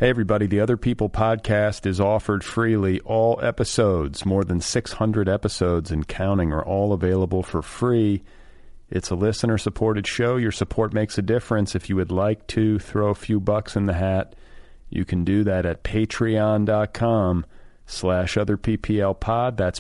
Hey everybody, the Other People podcast is offered freely. All episodes, more than 600 episodes and counting, are all available for free. It's a listener-supported show. Your support makes a difference. If you would like to throw a few bucks in the hat, you can do that at patreon.com/otherpplpod. That's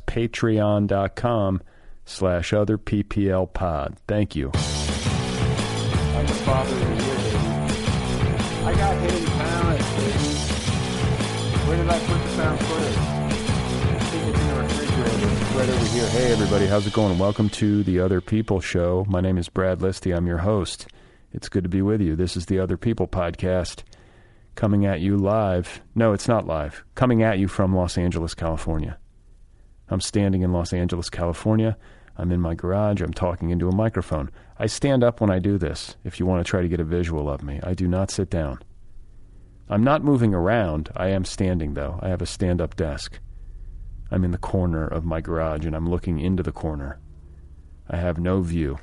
patreon.com/otherpplpod. Thank you. I'm the father of the year, baby. I got hidden talent, baby. Where did I put the found footage? I think it's in the refrigerator. It's right over here. Hey everybody, how's it going? Welcome to the Other People Show. My name is Brad Listy. I'm your host. It's good to be with you. This is the Other People podcast, coming at you live. No, it's not live. Coming at you from Los Angeles, California. I'm standing in Los Angeles, California. I'm in my garage. I'm talking into a microphone. I stand up when I do this, if you want to try to get a visual of me. I do not sit down. I'm not moving around. I am standing, though. I have a stand-up desk. I'm in the corner of my garage, and I'm looking into the corner. I have no view,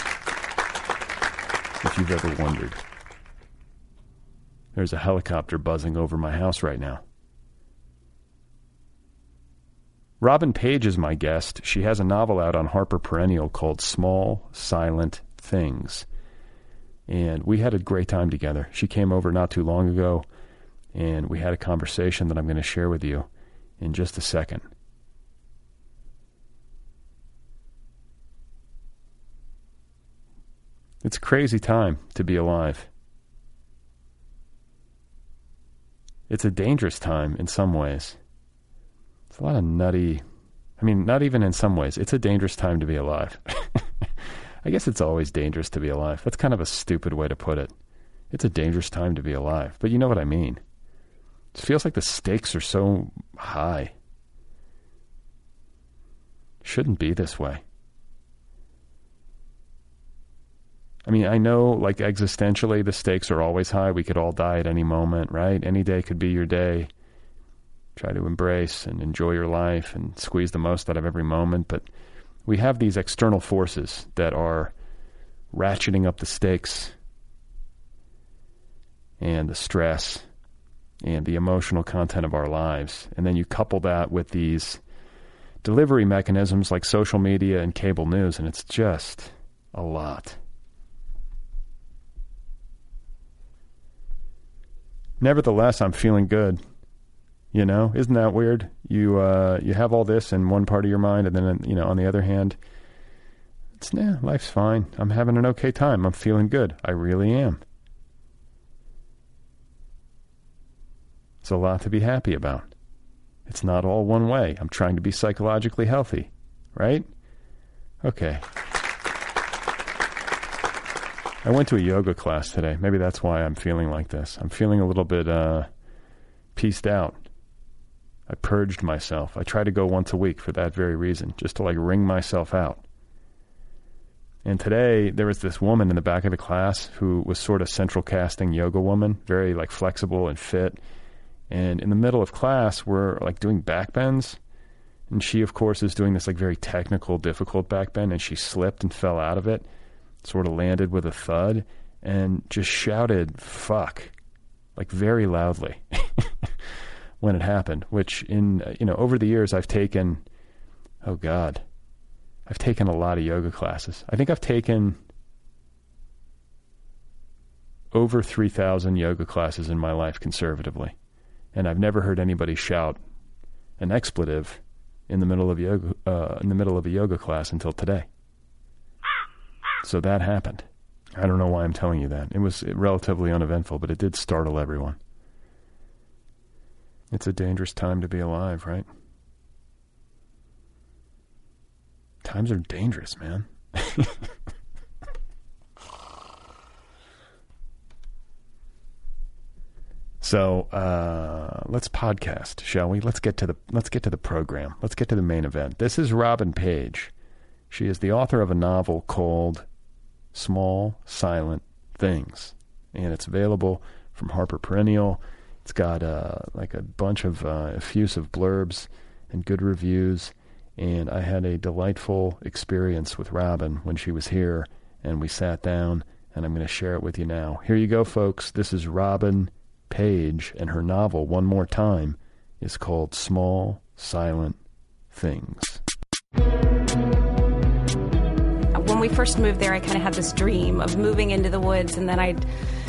if you've ever wondered. There's a helicopter buzzing over my house right now. Robin Page is my guest. She has a novel out on Harper Perennial called Small, Silent Things. And we had a great time together. She came over not too long ago, and we had a conversation that I'm going to share with you in just a second. It's a crazy time to be alive. It's a dangerous time in some ways. It's a lot of nutty, not even in some ways. It's a dangerous time to be alive. I guess it's always dangerous to be alive. That's kind of a stupid way to put it. It's a dangerous time to be alive. But you know what I mean. It feels like the stakes are so high. Shouldn't be this way. I know, like, existentially, the stakes are always high. We could all die at any moment, right? Any day could be your day. Try to embrace and enjoy your life and squeeze the most out of every moment. But we have these external forces that are ratcheting up the stakes and the stress and the emotional content of our lives. And then you couple that with these delivery mechanisms like social media and cable news, and it's just a lot. Nevertheless, I'm feeling good. You know, isn't that weird? You have all this in one part of your mind, and then, on the other hand, life's fine. I'm having an okay time. I'm feeling good. I really am. It's a lot to be happy about. It's not all one way. I'm trying to be psychologically healthy, right? Okay. I went to a yoga class today. Maybe that's why I'm feeling like this. I'm feeling a little bit pieced out. I purged myself. I try to go once a week for that very reason, just to wring myself out. And today there was this woman in the back of the class who was sort of central casting yoga woman, very flexible and fit. And in the middle of class, we're doing back bends. And she, of course, is doing this very technical, difficult back bend, and she slipped and fell out of it, sort of landed with a thud, and just shouted, "Fuck," very loudly. When it happened, which over the years I've taken a lot of yoga classes. I think I've taken over 3,000 yoga classes in my life conservatively. And I've never heard anybody shout an expletive in the middle of a yoga class until today. So that happened. I don't know why I'm telling you that. It was relatively uneventful, but it did startle everyone. It's a dangerous time to be alive, right? Times are dangerous, man. So let's podcast, shall we? Let's get to the program. Let's get to the main event. This is Robin Page. She is the author of a novel called Small, Silent Things, and it's available from Harper Perennial. It's got a bunch of effusive blurbs and good reviews, and I had a delightful experience with Robin when she was here, and we sat down, and I'm going to share it with you now. Here you go, folks. This is Robin page, and her novel, one more time, is called Small, Silent Things. When we first moved there, I kind of had this dream of moving into the woods, and then I'd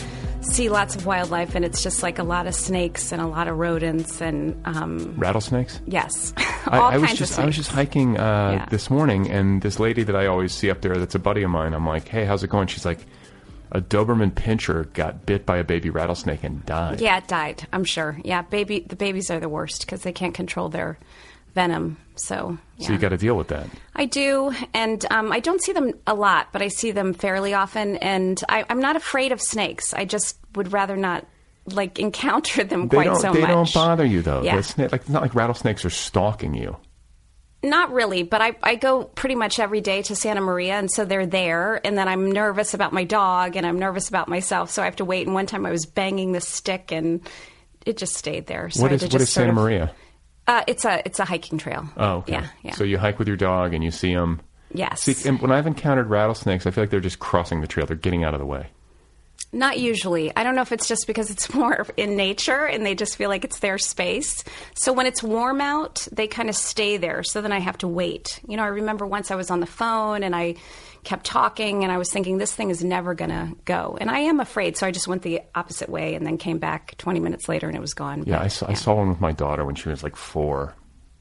see lots of wildlife, and it's just like a lot of snakes and a lot of rodents and Rattlesnakes? Yes. All kinds of snakes. I was just hiking this morning, and this lady that I always see up there that's a buddy of mine, I'm like, hey, how's it going? She's like, a Doberman Pinscher got bit by a baby rattlesnake and died. Yeah, it died, I'm sure. Yeah, the babies are the worst because they can't control their venom. So you got to deal with that. I do, and I don't see them a lot, but I see them fairly often, and I'm not afraid of snakes. I just would rather not encounter them so much. They don't bother you, though. Yeah. It's not like rattlesnakes are stalking you. Not really, but I go pretty much every day to Santa Maria, and so they're there, and then I'm nervous about my dog, and I'm nervous about myself, so I have to wait. And one time I was banging the stick, and it just stayed there. So what is Santa Maria? It's a hiking trail. Oh, okay. Yeah. So you hike with your dog, and you see them. Yes. See, and when I've encountered rattlesnakes, I feel like they're just crossing the trail. They're getting out of the way. Not usually. I don't know if it's just because it's more in nature and they just feel like it's their space. So when it's warm out, they kind of stay there. So then I have to wait. You know, I remember once I was on the phone and I kept talking and I was thinking this thing is never going to go. And I am afraid. So I just went the opposite way and then came back 20 minutes later and it was gone. Yeah, I saw one with my daughter when she was like 4.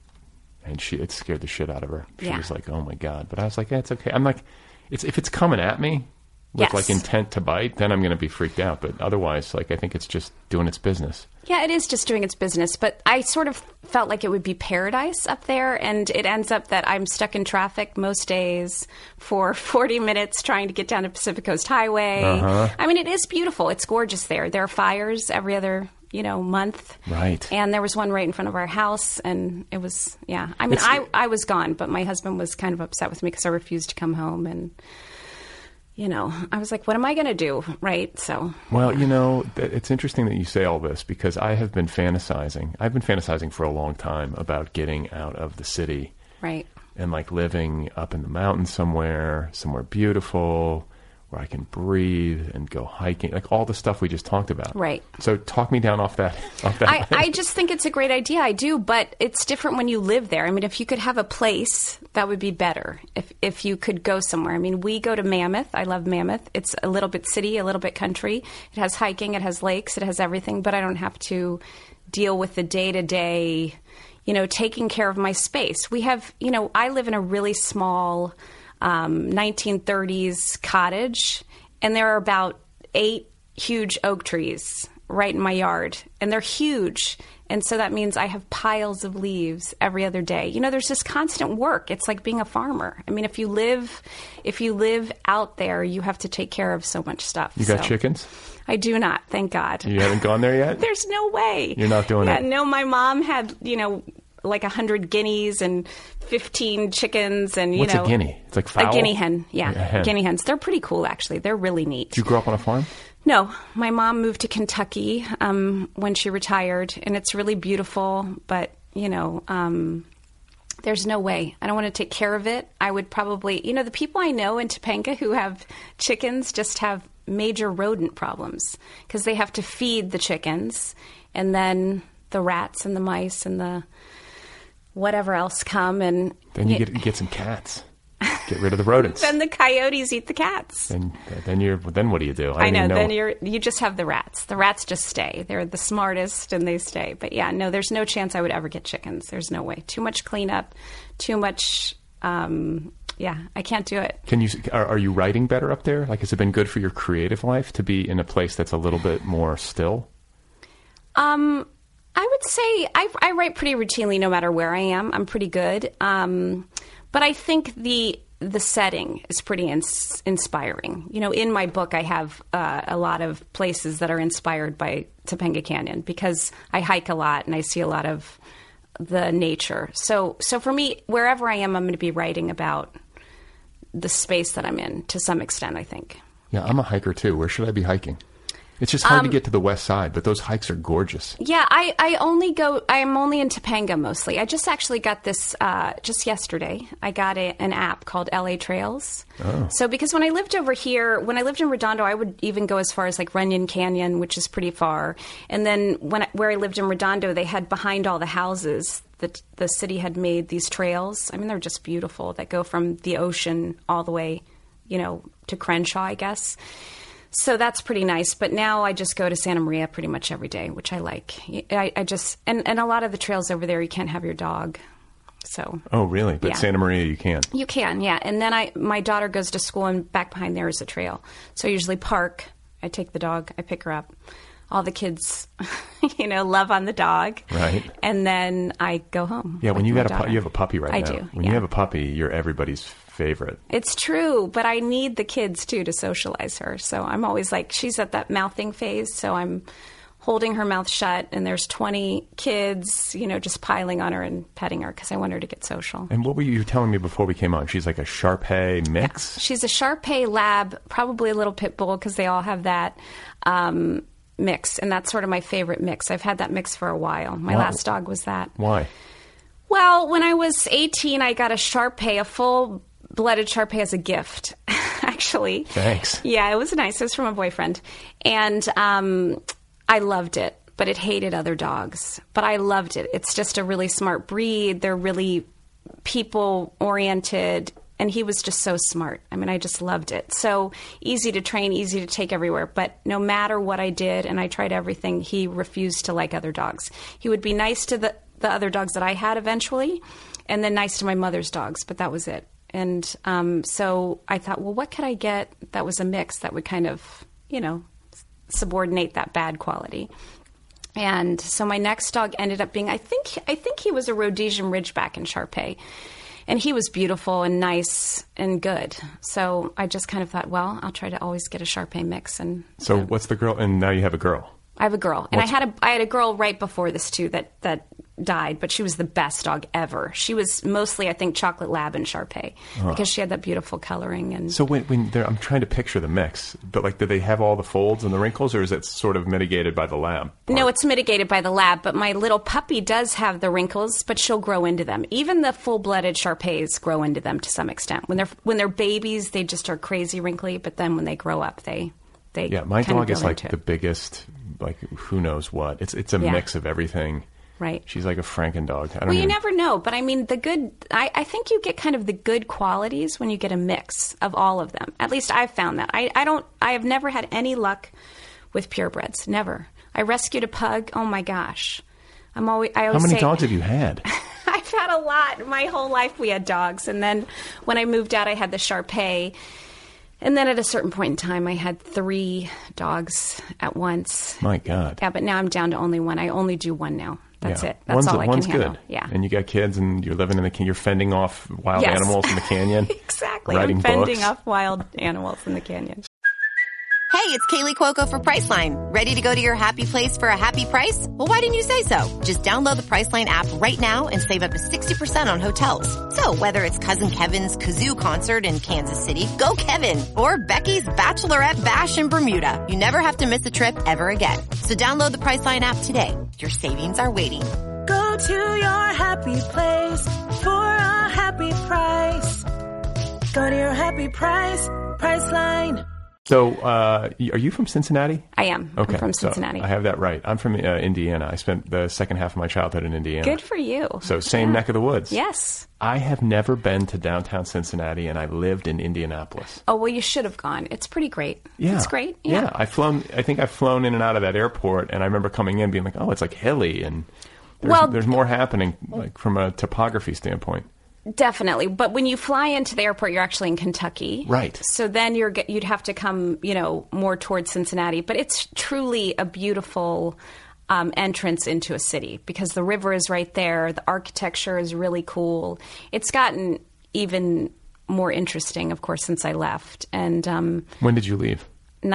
And it scared the shit out of her. She was like, oh my God. But I was like, yeah, it's okay. I'm like, if it's coming at me with intent to bite, then I'm going to be freaked out. But otherwise, I think it's just doing its business. Yeah, it is just doing its business. But I sort of felt like it would be paradise up there. And it ends up that I'm stuck in traffic most days for 40 minutes trying to get down to Pacific Coast Highway. Uh-huh. I mean, it is beautiful. It's gorgeous there. There are fires every other month. Right. And there was one right in front of our house, and it was, I mean, I was gone, but my husband was kind of upset with me because I refused to come home, and, I was like, what am I going to do, right? So. Well, it's interesting that you say all this, because I have been fantasizing. I've been fantasizing for a long time about getting out of the city. Right. And, living up in the mountains somewhere beautiful, where I can breathe and go hiking, all the stuff we just talked about. Right. So talk me down off that. I just think it's a great idea. I do, but it's different when you live there. I mean, if you could have a place, that would be better. If you could go somewhere. I mean, we go to Mammoth. I love Mammoth. It's a little bit city, a little bit country. It has hiking, it has lakes, it has everything, but I don't have to deal with the day-to-day, taking care of my space. We have, I live in a really small 1930s cottage, and there are about 8 huge oak trees right in my yard, and they're huge. And so that means I have piles of leaves every other day. There's this constant work. It's like being a farmer. I mean, if you live out there, you have to take care of so much stuff. You got chickens? I do not, thank God. You haven't gone there yet? There's no way. You're not doing it? No, my mom had, 100 guineas and 15 chickens and, What's a guinea? It's like fowl? A guinea hen, yeah. A hen. Guinea hens. They're pretty cool, actually. They're really neat. Did you grow up on a farm? No. My mom moved to Kentucky when she retired, and it's really beautiful, but, there's no way. I don't want to take care of it. I would probably, the people I know in Topanga who have chickens just have major rodent problems because they have to feed the chickens, and then the rats and the mice and the whatever else come, and then you get some cats. Get rid of the rodents. Then the coyotes eat the cats. Then what do you do? I know. Then you just have the rats. The rats just stay. They're the smartest, and they stay. But yeah, no, there's no chance I would ever get chickens. There's no way. Too much cleanup. Too much. I can't do it. Are you writing better up there? Has it been good for your creative life to be in a place that's a little bit more still? I would say I write pretty routinely no matter where I am. I'm pretty good. But I think the setting is pretty inspiring. In my book, I have a lot of places that are inspired by Topanga Canyon because I hike a lot and I see a lot of the nature. So for me, wherever I am, I'm going to be writing about the space that I'm in to some extent, I think. Yeah, I'm a hiker too. Where should I be hiking? It's just hard to get to the west side, but those hikes are gorgeous. Yeah, I'm only in Topanga mostly. I just actually got this just yesterday. I got an app called LA Trails. Oh. So because when I lived over here, when I lived in Redondo, I would even go as far as like Runyon Canyon, which is pretty far. And then where I lived in Redondo, they had behind all the houses, the city had made these trails. I mean, they're just beautiful that go from the ocean all the way, to Crenshaw, I guess. So that's pretty nice. But now I just go to Santa Maria pretty much every day, which I like. I just and a lot of the trails over there, you can't have your dog. So. Oh, really? But yeah. Santa Maria, you can. You can, yeah. And then my daughter goes to school, and back behind there is a trail. So I usually park. I take the dog. I pick her up. All the kids, love on the dog. Right. And then I go home. Yeah, when you have a puppy right now. I do. When you have a puppy, you're everybody's favorite. It's true, but I need the kids too to socialize her. So I'm always like, she's at that mouthing phase, so I'm holding her mouth shut, and there's 20 kids, just piling on her and petting her because I want her to get social. And what were you telling me before we came on? She's like a Shar-Pei mix? Yeah. She's a Shar-Pei lab, probably a little pit bull because they all have that mix, and that's sort of my favorite mix. I've had that mix for a while. My last dog was that. Why? Well, when I was 18, I got a Shar-Pei, a full-blooded Shar-Pei as a gift, actually. Thanks. Yeah, it was nice. It was from a boyfriend. And I loved it, but it hated other dogs. But I loved it. It's just a really smart breed. They're really people-oriented, and he was just so smart. I mean, I just loved it. So easy to train, easy to take everywhere. But no matter what I did, and I tried everything, he refused to like other dogs. He would be nice to the other dogs that I had eventually, and then nice to my mother's dogs, but that was it. And so I thought, well, what could I get that was a mix that would kind of, subordinate that bad quality? And so my next dog ended up being, I think he was a Rhodesian Ridgeback in Shar-Pei. And he was beautiful and nice and good. So I just kind of thought, well, I'll try to always get a Shar-Pei mix. And so what's the girl? And now you have a girl. I have a girl. And I had a girl right before this, too, that died. But she was the best dog ever. She was mostly, I think, chocolate lab and Shar-Pei because she had that beautiful coloring. And so when I'm trying to picture the mix, but do they have all the folds and the wrinkles, or is it sort of mitigated by the lab part? No, it's mitigated by the lab. But my little puppy does have the wrinkles, but she'll grow into them. Even the full-blooded Shar-Peis grow into them to some extent. When they're babies, they just are crazy wrinkly. But then when they grow up, they yeah. My dog is like the biggest. Like who knows what? It's a mix of everything. Right. She's like a Franken-dog. You never know, but I mean I think you get kind of the good qualities when you get a mix of all of them. At least I've found that. I have never had any luck with purebreds. Never. I rescued a pug. Oh my gosh. I always How many dogs have you had? I've had a lot. My whole life we had dogs, and then when I moved out, I had the Shar-Pei. And then at a certain point in time, I had 3 dogs at once. My God. Yeah, but now I'm down to only one. I only do one now. That's it. That's all I can handle. Good. Yeah. And you got kids, and you're living in you're fending off wild animals in the canyon. Exactly. Writing I'm fending books. off wild animals in the canyon. Hey, it's Kaylee Cuoco for Priceline. Ready to go to your happy place for a happy price? Well, why didn't you say so? Just download the Priceline app right now and save up to 60% on hotels. So whether it's Cousin Kevin's Kazoo Concert in Kansas City, go Kevin, or Becky's Bachelorette Bash in Bermuda, you never have to miss a trip ever again. So download the Priceline app today. Your savings are waiting. Go to your happy place for a happy price. Go to your happy price, Priceline. So, are you from Cincinnati? I am. Okay, I'm from Cincinnati. So I have that right. I'm from Indiana. I spent the second half of my childhood in Indiana. Good for you. So same neck of the woods. Yes. I have never been to downtown Cincinnati, and I lived in Indianapolis. Oh, well, you should have gone. It's pretty great. Yeah. It's great. Yeah. I think I've flown in and out of that airport, and I remember coming in being like, oh, it's like hilly, and there's more happening like from a topography standpoint. Definitely. But when you fly into the airport, you're actually in Kentucky. Right. So then you'd have to come, more towards Cincinnati. But it's truly a beautiful entrance into a city because the river is right there. The architecture is really cool. It's gotten even more interesting, of course, since I left. And when did you leave?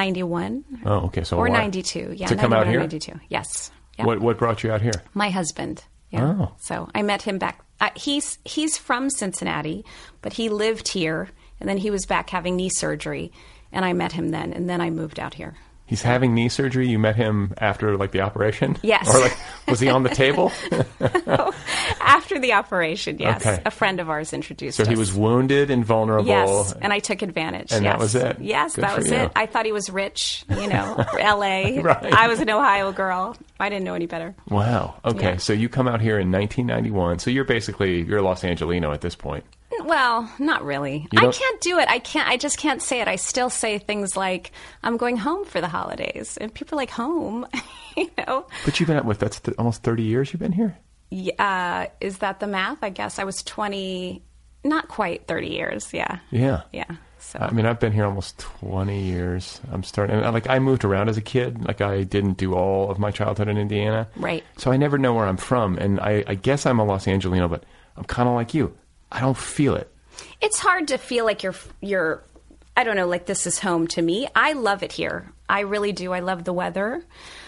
91. Oh, okay. So or 92. Yeah. To come out here? 92. Yes. Yep. What brought you out here? My husband. Yeah. Oh. So I met him back. He's from Cincinnati, but he lived here, and then he was back having knee surgery, and I met him then, and then I moved out here. He's having knee surgery. You met him after like the operation? Yes. Or like, was he on the table? After the operation, yes. Okay. A friend of ours introduced So us. he was wounded and vulnerable. Yes, and I took advantage. And yes. that was it? Yes, Good that for was you. it. I thought he was rich, L.A. Right. I was an Ohio girl. I didn't know any better. Wow. Okay. Yeah. So you come out here in 1991. So you're Los Angelino at this point. Well, not really. You I don't- can't do it. I just can't say it. I still say things like, I'm going home for the holidays. And people are like, home? But you've been at that's almost 30 years you've been here? Is that the math? I guess I was 20, not quite 30 years. Yeah. Yeah. Yeah. So I mean, I've been here almost 20 years. I moved around as a kid. Like, I didn't do all of my childhood in Indiana. Right. So I never know where I'm from. And I guess I'm a Los Angelino, but I'm kind of like you. I don't feel it. it's hard to feel like you're I don't know, like this is home to me. I love it here. I really do. I love the weather.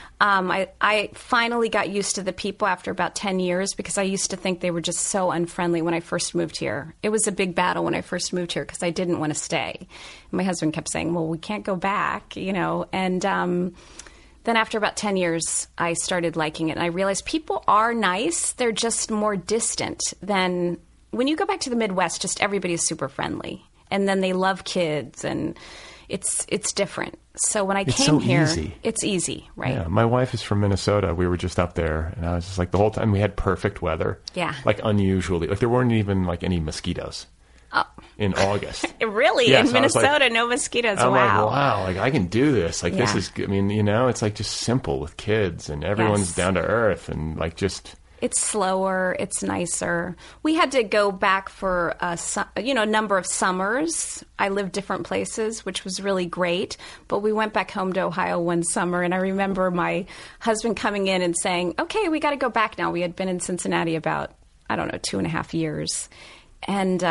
I finally got used to the people after about 10 years because I used to think they were just so unfriendly when I first moved here. It was a big battle when I first moved here because I didn't want to stay. My husband kept saying, well, we can't go back, you know. And then after about 10 years, I started liking it. And I realized people are nice. They're just more distant than when you go back to the Midwest, just everybody is super friendly. And then they love kids and it's different. So when I came so here, easy. it's easy, right? Yeah, my wife is from Minnesota. We were just up there, and I was just like, the whole time we had perfect weather. Yeah. Like unusually, like there weren't even like any mosquitoes in August. Really? Yeah, in so I was Minnesota, like- no mosquitoes. I'm Wow. like, wow, like I can do this. Like this Yeah. is, I mean, you know, it's like just simple with kids, and everyone's Yes. down to earth, and like just. It's slower. It's nicer. We had to go back for a number of summers. I lived different places, which was really great. But we went back home to Ohio one summer, and I remember my husband coming in and saying, "Okay, we got to go back now." We had been in Cincinnati about 2.5 years, and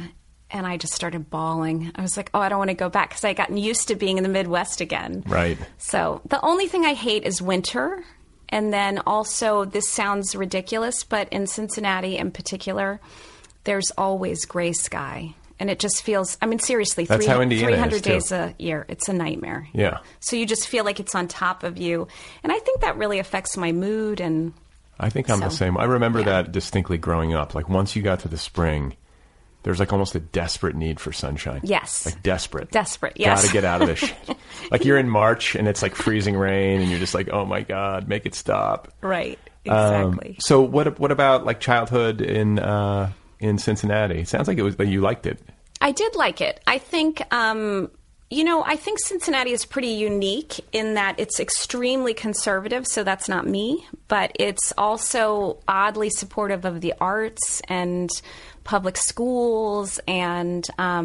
I just started bawling. I was like, "Oh, I don't want to go back," because I had gotten used to being in the Midwest again. Right. So the only thing I hate is winter. And then also, this sounds ridiculous, but in Cincinnati in particular, there's always gray sky. And it just feels, I mean, seriously, That's how Indiana is, 300 too. days a year. It's a nightmare. Yeah. So you just feel like it's on top of you. And I think that really affects my mood. And I think I'm the So, same. I remember yeah. that distinctly growing up. Like once you got to the spring, there's like almost a desperate need for sunshine. Yes. Like desperate. Desperate, yes. Gotta get out of this shit. Like you're in March and it's like freezing rain and you're just like, oh my God, make it stop. right, exactly. So what about like childhood in Cincinnati? It sounds like you liked it. I did like it. I think, I think Cincinnati is pretty unique in that it's extremely conservative, so that's not me, but it's also oddly supportive of the arts and public schools and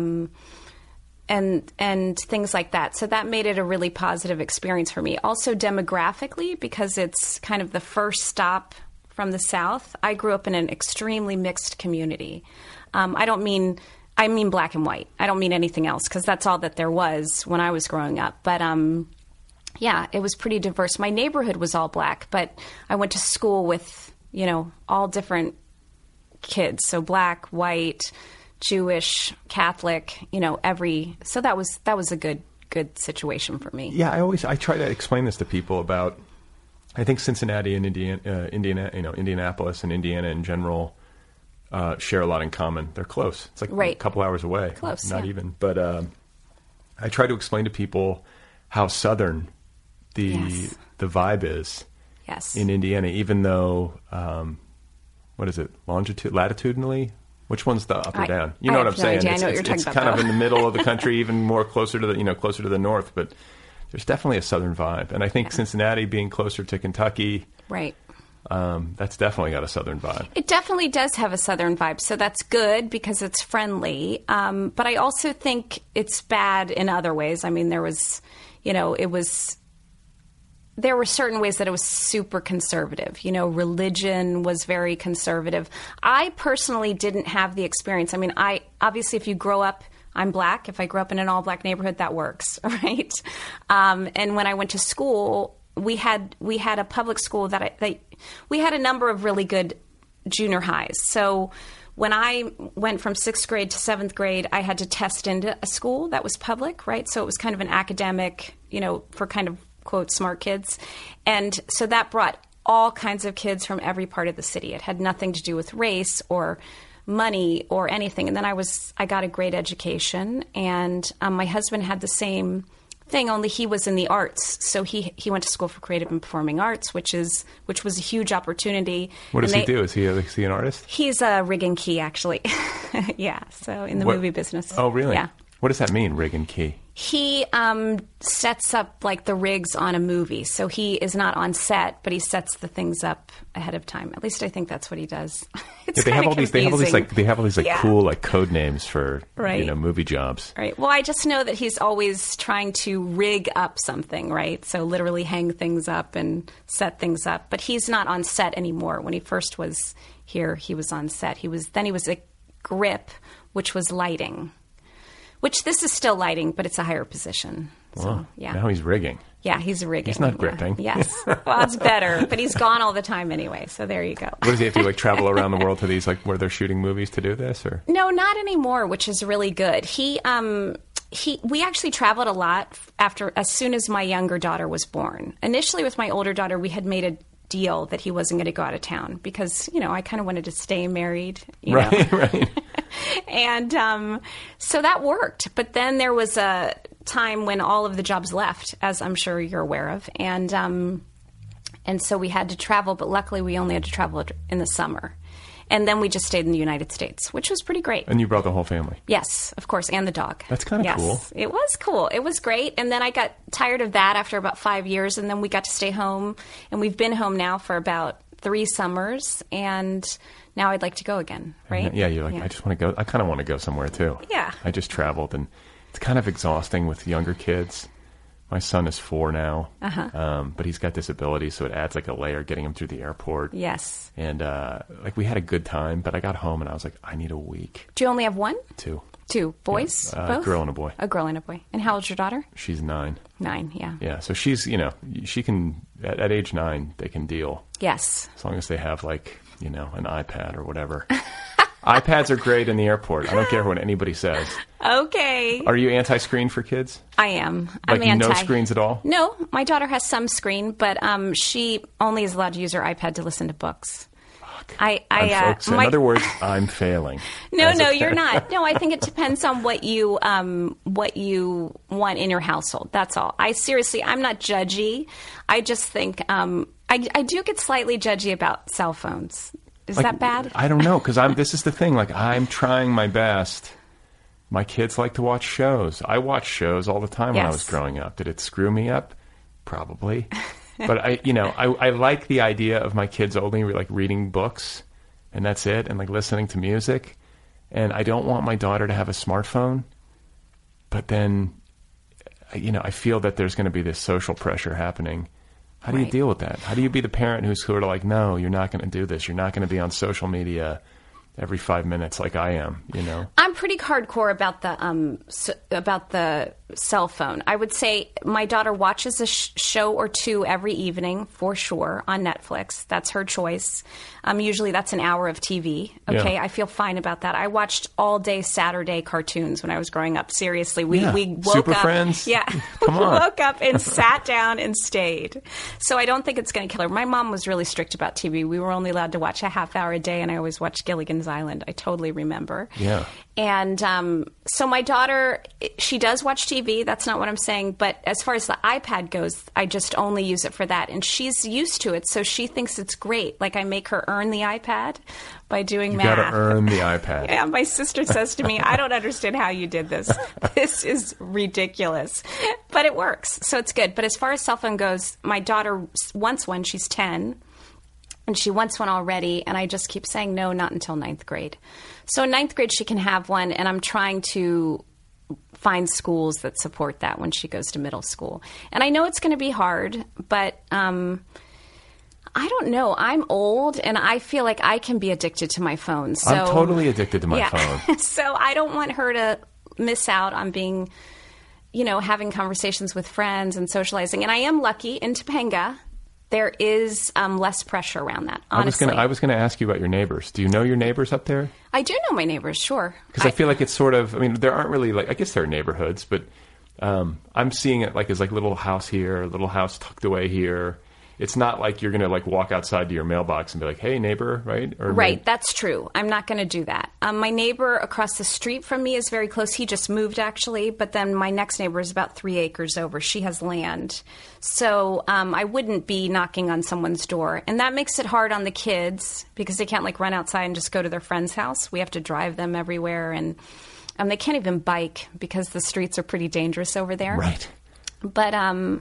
things like that. So that made it a really positive experience for me. Also demographically, because it's kind of the first stop from the South. I grew up in an extremely mixed community. I mean black and white. I don't mean anything else because that's all that there was when I was growing up. But yeah, it was pretty diverse. My neighborhood was all black, but I went to school with, all different kids. So black, white, Jewish, Catholic, so that was a good situation for me. Yeah, I try to explain this to people about. I think Cincinnati and Indianapolis and Indiana in general share a lot in common. They're close. It's like a Right. couple hours away. Close, not yeah. even. But I try to explain to people how southern Yes. the vibe is Yes. in Indiana, even though what is it, latitudinally? Which one's the up or down? You know I what I'm have no saying? idea. I know what you're talking it's about, kind of though. in the middle of the country, even more closer to the north. But there's definitely a southern vibe, and I think Cincinnati being closer to Kentucky, Right. that's definitely got a southern vibe. It definitely does have a southern vibe, so that's good because it's friendly. But I also think it's bad in other ways. I mean, there were certain ways that it was super conservative. Religion was very conservative. I personally didn't have the experience. I mean, obviously, if you grow up, I'm black. If I grew up in an all-black neighborhood, that works, right? And when I went to school, we had a public school we had a number of really good junior highs. So when I went from 6th grade to 7th grade, I had to test into a school that was public, right? So it was kind of an academic, for kind of quote, smart kids. And so that brought all kinds of kids from every part of the city. It had nothing to do with race or money or anything. And then I got a great education, and my husband had the same thing, only he was in the arts. So he went to school for creative and performing arts, which was a huge opportunity. What does he do? Is he an artist? He's a rig and key, actually. Yeah, so in the movie business. Oh, really? Yeah. What does that mean, rig and key? He sets up like the rigs on a movie. So he is not on set, but he sets the things up ahead of time. At least I think that's what he does. It's they have all confusing. these Yeah. cool like code names for Right. movie jobs. Right. Well, I just know that he's always trying to rig up something, right? So literally hang things up and set things up. But he's not on set anymore. When he first was here, he was on set. He was at Grip, which was lighting. Which this is still lighting, but it's a higher position. So, Wow. yeah. Now he's rigging. Yeah, he's rigging. He's not Yeah. gripping. Yes. Well, it's better, but he's gone all the time anyway. So there you go. What does he have to like travel around the world to these like where they're shooting movies to do this, or? No, not anymore, which is really good. We actually traveled a lot as soon as my younger daughter was born. Initially, with my older daughter, we had made a deal that he wasn't going to go out of town because, I kind of wanted to stay married. Right. And so that worked. But then there was a time when all of the jobs left, as I'm sure you're aware of. And so we had to travel, but luckily we only had to travel in the summer. And then we just stayed in the United States, which was pretty great. And you brought the whole family? Yes, of course, and the dog. That's kind of cool. It was cool. It was great. And then I got tired of that after about 5 years, and then we got to stay home. And we've been home now for about 3 summers, and now I'd like to go again, right? Yeah, you're like, I just want to go. I kind of want to go somewhere, too. Yeah. I just traveled, and it's kind of exhausting with younger kids. My son is 4 now, but he's got disabilities, so it adds like a layer getting him through the airport. Yes. And we had a good time, but I got home and I was like, I need a week. Do you only have one? 2. 2 boys? Yeah. Both? A girl and a boy. A girl and a boy. And how old's your daughter? She's 9. 9, yeah. Yeah, so she's, she can, at age 9, they can deal. Yes. As long as they have like, an iPad or whatever. iPads are great in the airport. I don't care what anybody says. Okay. Are you anti-screen for kids? I am. I'm like anti. no screens at all? No, my daughter has some screen, but she only is allowed to use her iPad to listen to books. Folks, in other words, I'm failing. No, you're not. No, I think it depends on what you want in your household. That's all. I'm not judgy. I just think I do get slightly judgy about cell phones. Is that bad? I don't know, because this is the thing. Like, I'm trying my best. My kids like to watch shows. I watched shows all the time when I was growing up. Did it screw me up? Probably. But I like the idea of my kids only like reading books, and that's it, and like listening to music. And I don't want my daughter to have a smartphone. But then, I feel that there's going to be this social pressure happening. How do you deal with that? How do you be the parent who's sort of like, no, you're not going to do this. You're not going to be on social media every 5 minutes like I am, I'm pretty hardcore about the cell phone. I would say my daughter watches a show or two every evening, for sure, on Netflix. That's her choice. Usually that's an hour of TV. Okay, I feel fine about that. I watched all day Saturday cartoons when I was growing up. Seriously, we woke Super up. Friends? Yeah, Come on. woke up and sat down and stayed. So I don't think it's going to kill her. My mom was really strict about TV. We were only allowed to watch a half hour a day, and I always watched Gilligan's Island. I totally remember. Yeah. And so my daughter, she does watch TV. That's not what I'm saying. But as far as the iPad goes, I just only use it for that. And she's used to it, so she thinks it's great. Like, I make her earn the iPad by doing math. You got to earn the iPad. Yeah, my sister says to me, I don't understand how you did this. This is ridiculous. But it works, so it's good. But as far as cell phone goes, my daughter wants one. She's 10. And she wants one already, and I just keep saying no, not until 9th grade. So in 9th grade, she can have one, and I'm trying to find schools that support that when she goes to middle school. And I know it's going to be hard, but I don't know. I'm old, and I feel like I can be addicted to my phone. So, I'm totally addicted to my phone. So I don't want her to miss out on being, having conversations with friends and socializing. And I am lucky in Topanga. There is less pressure around that, honestly. I was going to ask you about your neighbors. Do you know your neighbors up there? I do know my neighbors, sure. Because I feel like it's sort of, there aren't really, I guess there are neighborhoods, but I'm seeing it like as like little house here, a little house tucked away here. It's not like you're going to like walk outside to your mailbox and be like, hey, neighbor, right? Or Right, that's true. I'm not going to do that. My neighbor across the street from me is very close. He just moved, actually, but then my next neighbor is about 3 acres over. She has land. So I wouldn't be knocking on someone's door. And that makes it hard on the kids because they can't like run outside and just go to their friend's house. We have to drive them everywhere, and they can't even bike because the streets are pretty dangerous over there. Right. But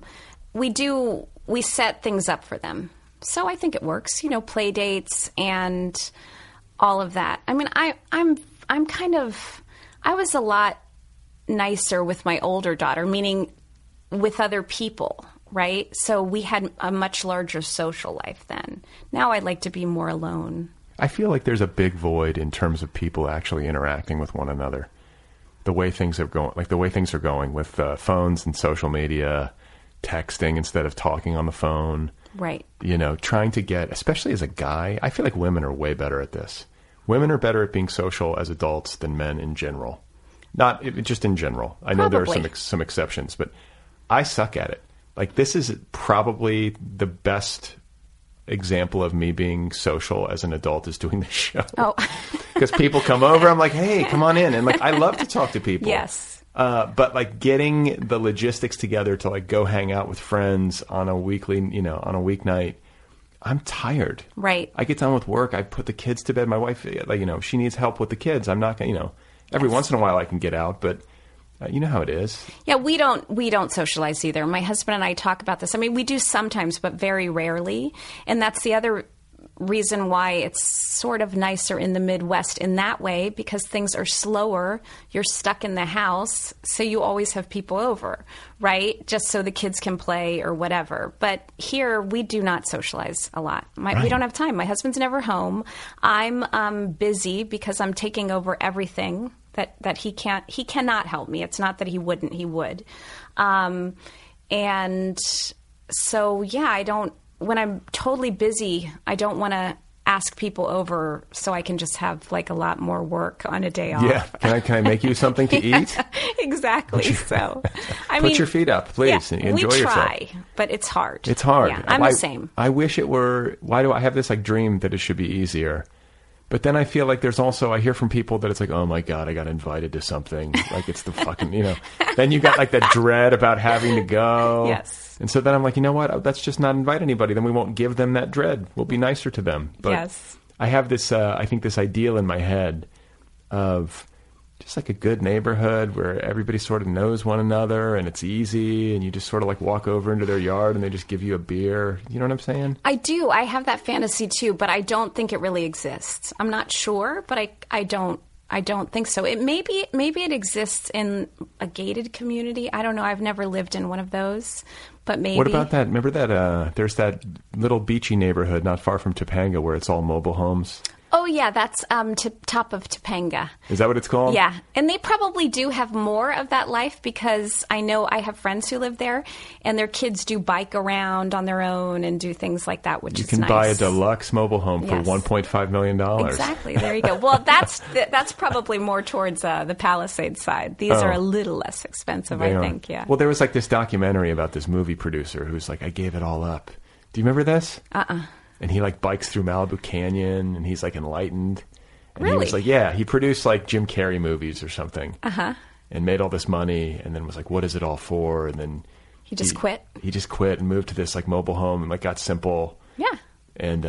we set things up for them. So I think it works, play dates and all of that. I mean, I was a lot nicer with my older daughter, meaning with other people, right? So we had a much larger social life then. Now I like to be more alone. I feel like there's a big void in terms of people actually interacting with one another. The way things are going with phones and social media, texting instead of talking on the phone. Right. Trying to get, especially as a guy, I feel like women are way better at this. Women are better at being social as adults than men in general. Not just in general. I know there are some exceptions, but I suck at it. Like, this is probably the best example of me being social as an adult is doing this show. Oh. Because people come over, I'm like, hey, come on in. And like, I love to talk to people. Yes. But like getting the logistics together to like go hang out with friends on a weekly, on a weeknight, I'm tired. Right. I get done with work. I put the kids to bed. My wife, she needs help with the kids. I'm not going to, every once in a while I can get out, but you know how it is. Yeah, we don't socialize either. My husband and I talk about this. I mean, we do sometimes, but very rarely. And that's the other reason why it's sort of nicer in the Midwest in that way, because things are slower. You're stuck in the house, so you always have people over, right? Just so the kids can play or whatever. But here, we do not socialize a lot. We don't have time. My husband's never home. I'm busy because I'm taking over everything that he cannot help me. It's not that he wouldn't, he would. And so, yeah, when I'm totally busy, I don't want to ask people over so I can just have like a lot more work on a day off. Yeah. Can I make you something to eat? Exactly. So, Put your feet up, please. Yeah, enjoy yourself. We try, but it's hard. It's hard. Yeah, I'm the same. I wish it were. Why do I have this like dream that it should be easier? But then I feel like there's also, I hear from people that it's like, oh my God, I got invited to something. Like it's the fucking, then you got like that dread about having to go. Yes. And so then I'm like, you know what? Let's just not invite anybody. Then we won't give them that dread. We'll be nicer to them. But yes. I have this, I think this ideal in my head of just like a good neighborhood where everybody sort of knows one another and it's easy and you just sort of like walk over into their yard and they just give you a beer. You know what I'm saying? I do. I have that fantasy too, but I don't think it really exists. I'm not sure, but I don't think so. It maybe it exists in a gated community. I don't know. I've never lived in one of those, but maybe. What about that? Remember that there's that little beachy neighborhood not far from Topanga where it's all mobile homes? Oh, yeah, that's top of Topanga. Is that what it's called? Yeah, and they probably do have more of that life because I know I have friends who live there, and their kids do bike around on their own and do things like that, which is nice. You can buy a deluxe mobile home for $1.5 million. Exactly, there you go. Well, that's probably more towards the Palisades side. These are a little less expensive, I think, yeah. Well, there was like this documentary about this movie producer who's like, I gave it all up. Do you remember this? And he like bikes through Malibu Canyon and he's like enlightened. And really? He was like, yeah, he produced like Jim Carrey movies or something. And made all this money and then was like, what is it all for? And then he just quit. He just quit and moved to this like mobile home and like got simple. Yeah. And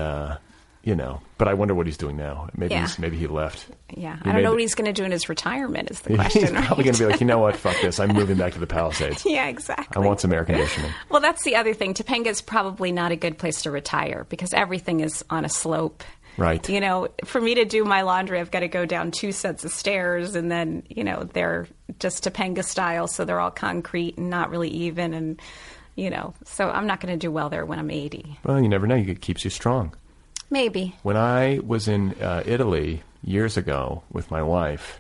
but I wonder what he's doing now. Maybe he left. Yeah. I don't know what he's going to do in his retirement is the question. He's probably going to be like, you know what? Fuck this. I'm moving back to the Palisades. Yeah, exactly. I want some air conditioning. Well, that's the other thing. Topanga is probably not a good place to retire because everything is on a slope. Right. For me to do my laundry, I've got to go down 2 sets of stairs and then, they're just Topanga style. So they're all concrete and not really even. And, so I'm not going to do well there when I'm 80. Well, you never know. It keeps you strong. Maybe. When I was in Italy years ago with my wife,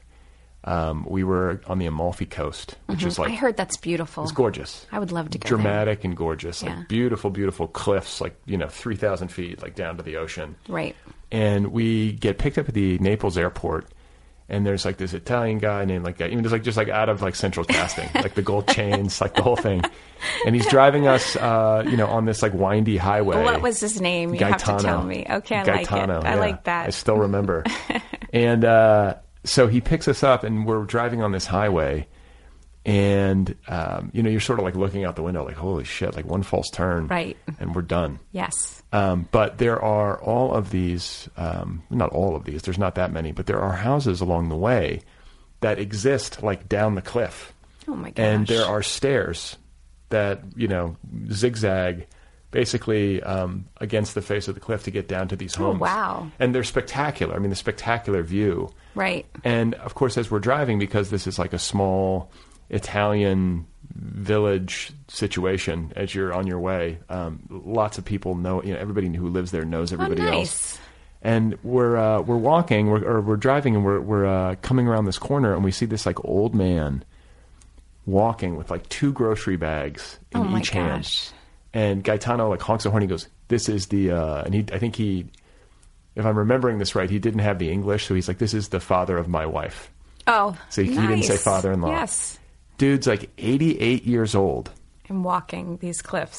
we were on the Amalfi Coast, which is like... I heard that's beautiful. It's gorgeous. I would love to go Dramatic there. And gorgeous. Yeah. Like beautiful, beautiful cliffs, like, 3,000 feet, like down to the ocean. Right. And we get picked up at the Naples airport, And there's like this Italian guy named like, even just like out of like Central Casting, like the gold chains, like the whole thing. And he's driving us, on this like windy highway. What was his name? You have to tell me. Okay, I Gaetano, like it. I like that. I still remember. And so he picks us up, and we're driving on this highway. And, you're sort of like looking out the window like, holy shit, like one false turn. Right. And we're done. Yes. But there are all of these, not all of these, there's not that many, but there are houses along the way that exist like down the cliff. Oh my gosh. And there are stairs that, zigzag basically against the face of the cliff to get down to these homes. Oh, wow. And they're spectacular. I mean, the spectacular view. Right. And of course, as we're driving, because this is like a small Italian village situation as you're on your way, lots of people know, everybody who lives there knows everybody else. And we're walking, we're driving, and we're coming around this corner, and we see this like old man walking with like 2 grocery bags in each hand. And Gaetano like honks a horn. He goes, "This is the," and I think if I'm remembering this right, he didn't have the English, so he's like, "This is the father of my wife." Oh, so he didn't say father-in-law. Yes. Dude's like 88 years old. And walking these cliffs.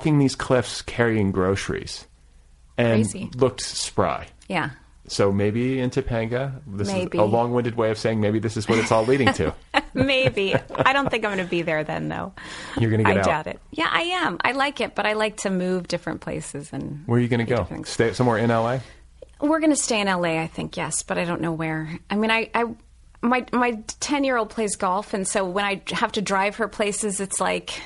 Carrying groceries. And Crazy. Looked spry. Yeah. So maybe in Topanga, this Maybe. is a long-winded way of saying maybe this is what it's all leading to. Maybe. I don't think I'm going to be there then, though. You're going to get out. I doubt it. Yeah, I am. I like it, but I like to move different places. And where are you going to go? Stay somewhere in L.A.? We're going to stay in L.A., I think, yes, but I don't know where. I mean, my 10-year-old plays golf, and so when I have to drive her places, it's like,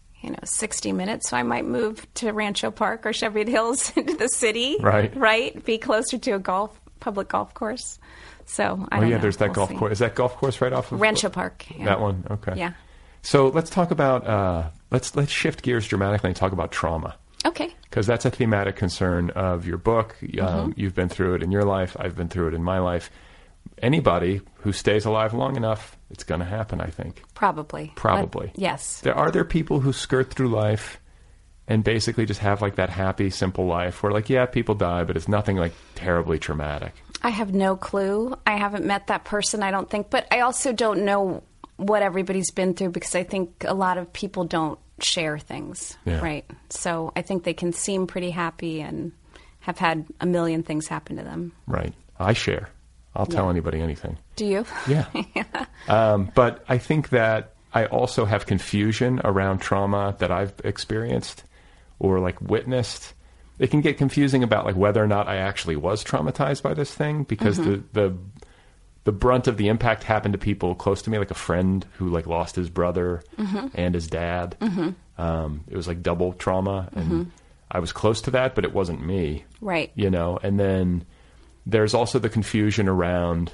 60 minutes. So I might move to Rancho Park or Cheviot Hills into the city. Right. Be closer to a public golf course. So I don't know. There's that golf course. Is that golf course right off of Rancho Park? Yeah. That one? Okay. Yeah. So let's talk about, let's shift gears dramatically and talk about trauma. Okay. Because that's a thematic concern of your book. You've been through it in your life. I've been through it in my life. Anybody who stays alive long enough, it's going to happen, I think. Probably. Yes. Are there people who skirt through life and basically just have like that happy, simple life where like, yeah, people die, but it's nothing like terribly traumatic? I have no clue. I haven't met that person, I don't think. But I also don't know what everybody's been through because I think a lot of people don't share things, right? So I think they can seem pretty happy and have had a million things happen to them. Right. I share. I'll tell anybody anything. Do you? Yeah. But I think that I also have confusion around trauma that I've experienced or like witnessed. It can get confusing about like whether or not I actually was traumatized by this thing because the brunt of the impact happened to people close to me, like a friend who like lost his brother and his dad. It was like double trauma, and I was close to that, but it wasn't me. Right. And then there's also the confusion around,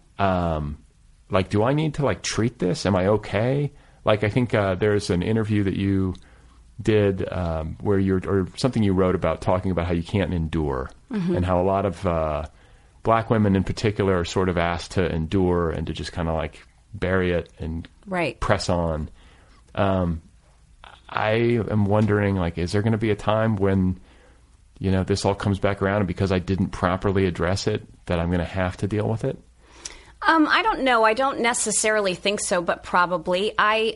like, do I need to like treat this? Am I okay? Like, I think there's an interview that you did where or something you wrote about talking about how you can't endure and how a lot of black women in particular are sort of asked to endure and to just kind of like bury it and press on. I am wondering, like, is there going to be a time when, this all comes back around and because I didn't properly address it, that I'm going to have to deal with it? I don't know. I don't necessarily think so, but probably. I,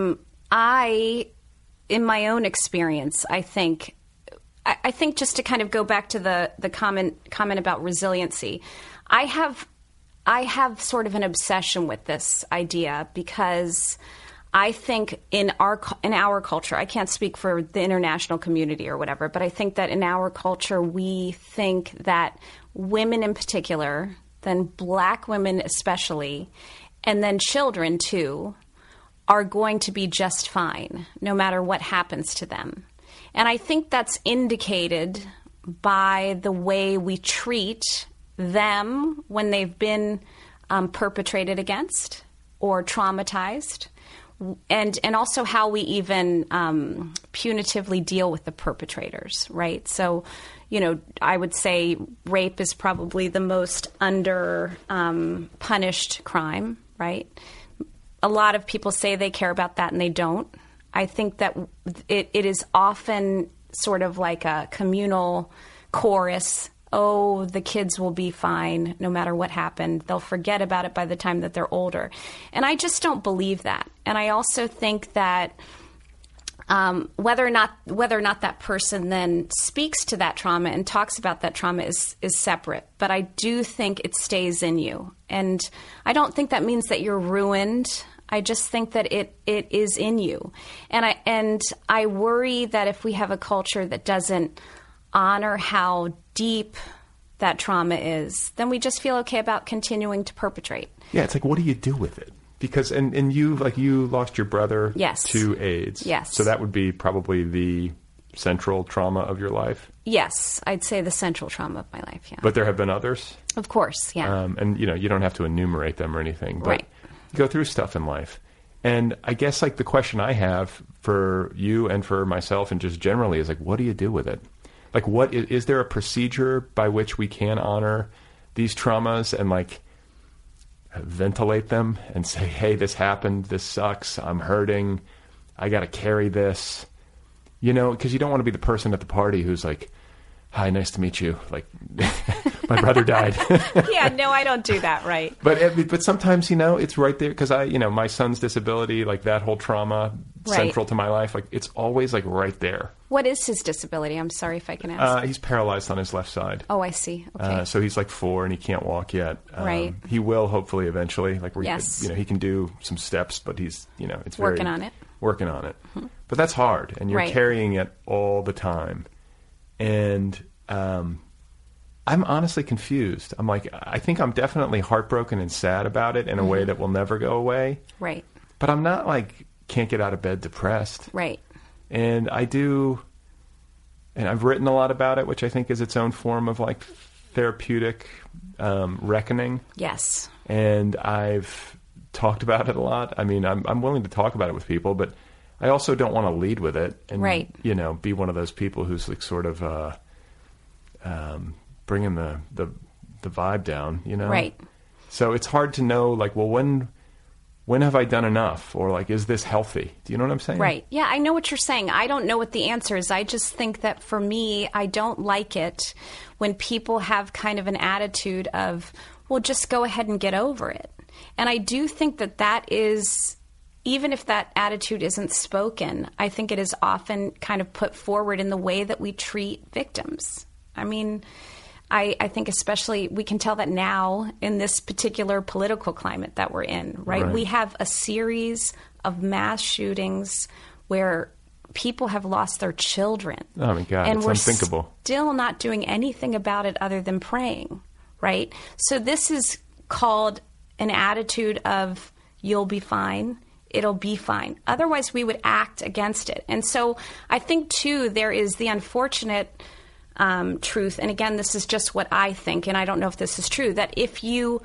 in my own experience, I think just to kind of go back to the comment about resiliency, I have sort of an obsession with this idea because I think in our culture, I can't speak for the international community or whatever, but I think that in our culture, we think that women in particular, then black women especially, and then children too, are going to be just fine no matter what happens to them. And I think that's indicated by the way we treat them when they've been perpetrated against or traumatized. And also how we even punitively deal with the perpetrators, right? So, I would say rape is probably the most punished crime, right? A lot of people say they care about that and they don't. I think that it is often sort of like a communal chorus oh, the kids will be fine no matter what happened. They'll forget about it by the time that they're older. And I just don't believe that. And I also think that whether or not that person then speaks to that trauma and talks about that trauma is separate. But I do think it stays in you. And I don't think that means that you're ruined. I just think that it is in you. And I worry that if we have a culture that doesn't honor how deep that trauma is, then we just feel okay about continuing to perpetrate. Yeah, it's like, what do you do with it? Because and you lost your brother Yes. to AIDS. Yes. So that would be probably the central trauma of your life. Yes, I'd say the central trauma of my life, yeah. But there have been others? Of course, yeah. And you don't have to enumerate them or anything, but Right. you go through stuff in life. And I guess like the question I have for you and for myself and just generally is like, what do you do with it? Like, what is there a procedure by which we can honor these traumas and like ventilate them and say, hey, this happened, this sucks, I'm hurting, I got to carry this, because you don't want to be the person at the party who's like, hi, nice to meet you, like my brother died. Yeah, no, I don't do that, right. But sometimes, it's right there because my son's disability, like that whole trauma Right. central to my life, like it's always like right there. What is his disability? I'm sorry if I can ask. He's paralyzed on his left side. Oh, I see. Okay. So he's like 4 and he can't walk yet. Right. He will hopefully eventually. Like Yes. he can do some steps, but he's it's Working on it. Working on it. But that's hard, and you're Right. carrying it all the time. And I'm honestly confused. I'm like, I think I'm definitely heartbroken and sad about it in a way that will never go away. Right. But I'm not like can't get out of bed depressed. Right. And I do, and I've written a lot about it, which I think is its own form of like therapeutic reckoning. Yes. And I've talked about it a lot. I mean, I'm willing to talk about it with people, but I also don't want to lead with it and, Right. Be one of those people who's like sort of bringing the vibe down, Right. So it's hard to know, like, well, when have I done enough? Or like, is this healthy? Do you know what I'm saying? Right. Yeah, I know what you're saying. I don't know what the answer is. I just think that for me, I don't like it when people have kind of an attitude of, well, just go ahead and get over it. And I do think that is, even if that attitude isn't spoken, I think it is often kind of put forward in the way that we treat victims. I mean, I think especially we can tell that now in this particular political climate that we're in, right? Right. We have a series of mass shootings where people have lost their children. Oh, my God, and it's we're unthinkable. Still not doing anything about it other than praying, right? So this is called an attitude of you'll be fine, it'll be fine. Otherwise, we would act against it. And so I think, too, there is the unfortunate truth, and again, this is just what I think, and I don't know if this is true, that if you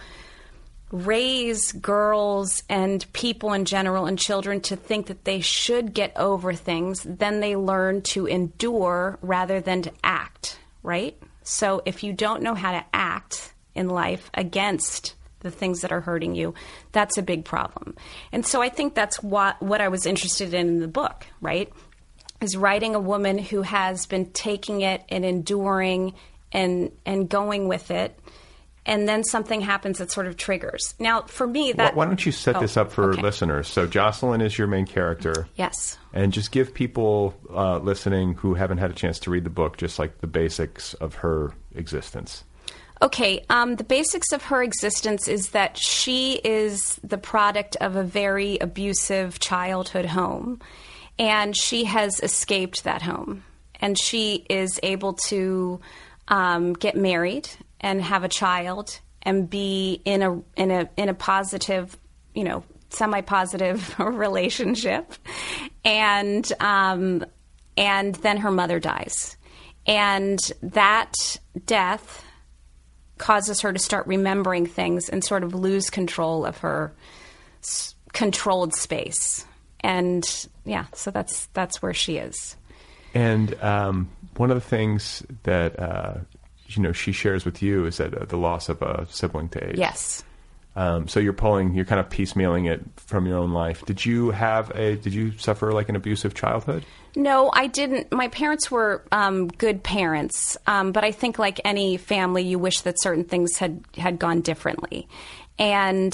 raise girls and people in general and children to think that they should get over things, then they learn to endure rather than to act, right? So if you don't know how to act in life against the things that are hurting you, that's a big problem. And so I think that's what I was interested in the book, right? Is writing a woman who has been taking it and enduring and going with it, and then something happens that sort of triggers. Now, for me, that... Why don't you set this up for okay. listeners? So Jocelyn is your main character. Yes. And just give people listening who haven't had a chance to read the book just like the basics of her existence. Okay, the basics of her existence is that she is the product of a very abusive childhood home, and she has escaped that home, and she is able to get married and have a child and be in a positive, semi-positive relationship, and then her mother dies, and that death causes her to start remembering things and sort of lose control of her controlled space. And yeah, so that's where she is. And one of the things that she shares with you is that the loss of a sibling to AIDS. Yes. So you're kind of piecemealing it from your own life. Did you suffer like an abusive childhood? No, I didn't. My parents were good parents, but I think like any family, you wish that certain things had gone differently. And,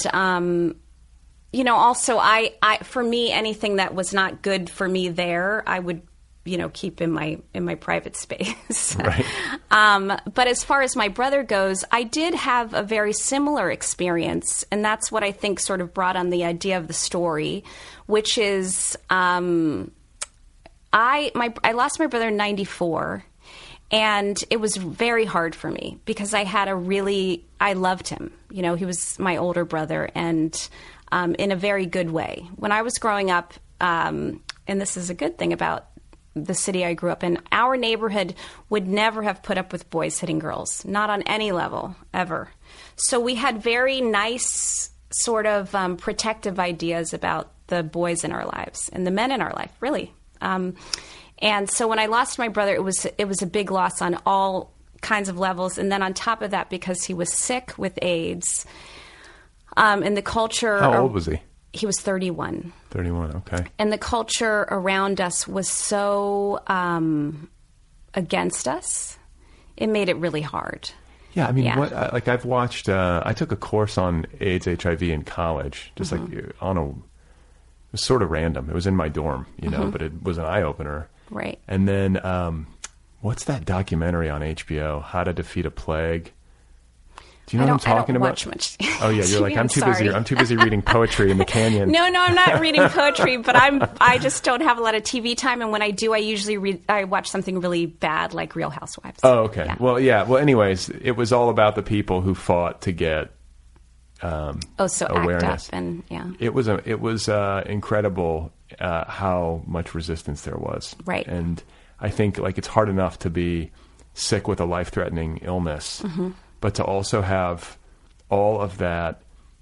also I for me, anything that was not good for me there, I would, keep in my private space. Right. But as far as my brother goes, I did have a very similar experience, and that's what I think sort of brought on the idea of the story, which is I lost my brother in 94, and it was very hard for me because I loved him. He was my older brother, and in a very good way. When I was growing up, and this is a good thing about the city I grew up in, our neighborhood would never have put up with boys hitting girls, not on any level, ever. So we had very nice sort of protective ideas about the boys in our lives and the men in our life, really. And so when I lost my brother, it was a big loss on all kinds of levels. And then on top of that, because he was sick with AIDS, and the culture... How old was he? He was 31. 31, okay. And the culture around us was so against us. It made it really hard. Yeah, I mean, I've watched... I took a course on AIDS, HIV in college, just like on it was sort of random. It was in my dorm, but it was an eye-opener. Right. And then, what's that documentary on HBO, How to Defeat a Plague? Do you know what I'm talking about? I don't watch much. Oh yeah, you're like, I'm too busy reading poetry in the canyon. No, I'm not reading poetry, but I just don't have a lot of TV time, and when I do, I usually watch something really bad like Real Housewives. Oh, okay. Yeah. Well, anyways, it was all about the people who fought to get awareness. Act up and It was incredible how much resistance there was. Right. And I think like it's hard enough to be sick with a life-threatening illness. Mm-hmm. But to also have all of that,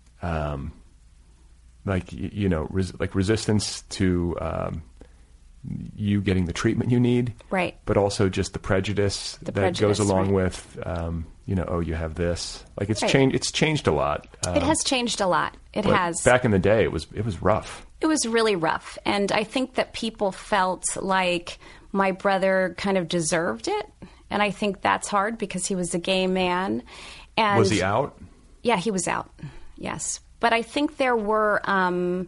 resistance to you getting the treatment you need, right? But also just the prejudice that goes along with, you have this. Like it's changed. It's changed a lot. It has changed a lot. It has. Back in the day, it was rough. It was really rough, and I think that people felt like my brother kind of deserved it. And I think that's hard because he was a gay man. And was he out? Yeah, he was out. Yes. But I think there were, I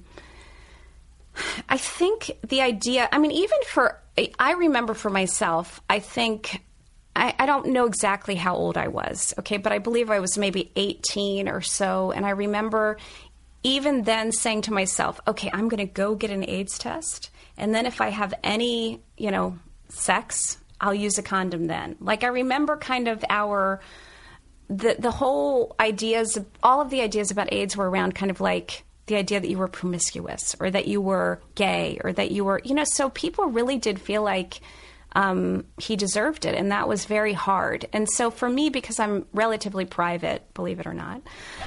think the idea, I remember for myself, I think, I don't know exactly how old I was, okay, but I believe I was maybe 18 or so. And I remember even then saying to myself, okay, I'm going to go get an AIDS test. And then if I have any, sex, I'll use a condom then. Like I remember kind of the whole ideas, all of the ideas about AIDS were around kind of like the idea that you were promiscuous or that you were gay or that you were, so people really did feel like he deserved it. And that was very hard. And so for me, because I'm relatively private, believe it or not,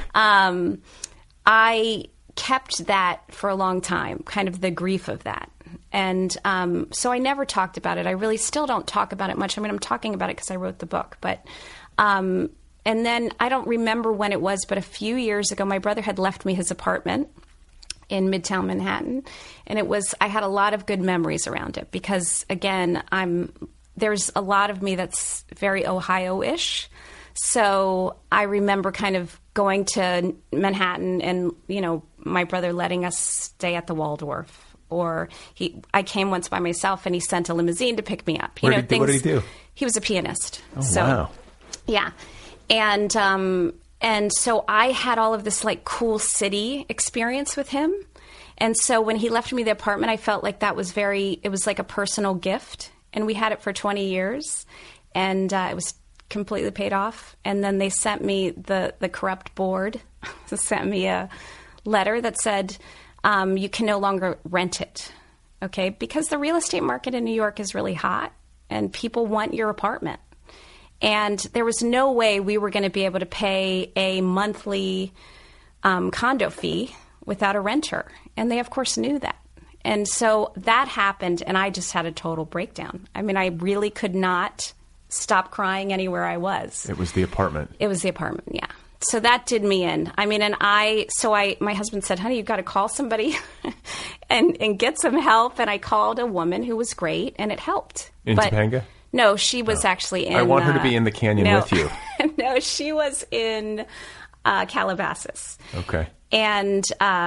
I kept that for a long time, kind of the grief of that. And so I never talked about it. I really still don't talk about it much. I mean, I'm talking about it because I wrote the book. But and then I don't remember when it was, but a few years ago, my brother had left me his apartment in Midtown Manhattan. And I had a lot of good memories around it because, again, there's a lot of me that's very Ohio-ish. So I remember kind of going to Manhattan and, my brother letting us stay at the Waldorf. Or I came once by myself, and he sent a limousine to pick me up. What did he do? He was a pianist. Oh, wow. Yeah, and so I had all of this like cool city experience with him. And so when he left me the apartment, I felt like that was it was like a personal gift, and we had it for 20 years, and it was completely paid off. And then they sent me the corrupt board sent me a letter that said, you can no longer rent it, okay? Because the real estate market in New York is really hot, and people want your apartment. And there was no way we were going to be able to pay a monthly condo fee without a renter. And they, of course, knew that. And so that happened, and I just had a total breakdown. I mean, I really could not stop crying anywhere I was. It was the apartment. It was the apartment, yeah. So that did me in. I mean, my husband said, honey, you've got to call somebody and get some help. And I called a woman who was great, and it helped. In Topanga? No, she was actually in... I want her to be in the canyon with you. No, she was in Calabasas. Okay. And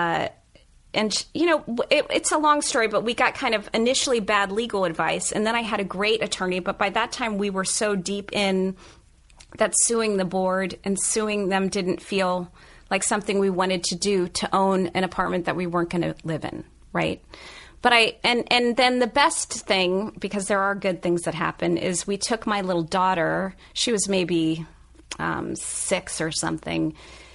you know, it's a long story, but we got kind of initially bad legal advice. And then I had a great attorney. But by that time, we were so deep in that suing the board and suing them didn't feel like something we wanted to do, to own an apartment that we weren't going to live in, right? But and then the best thing, because there are good things that happen, is we took my little daughter. She was maybe 6 or something,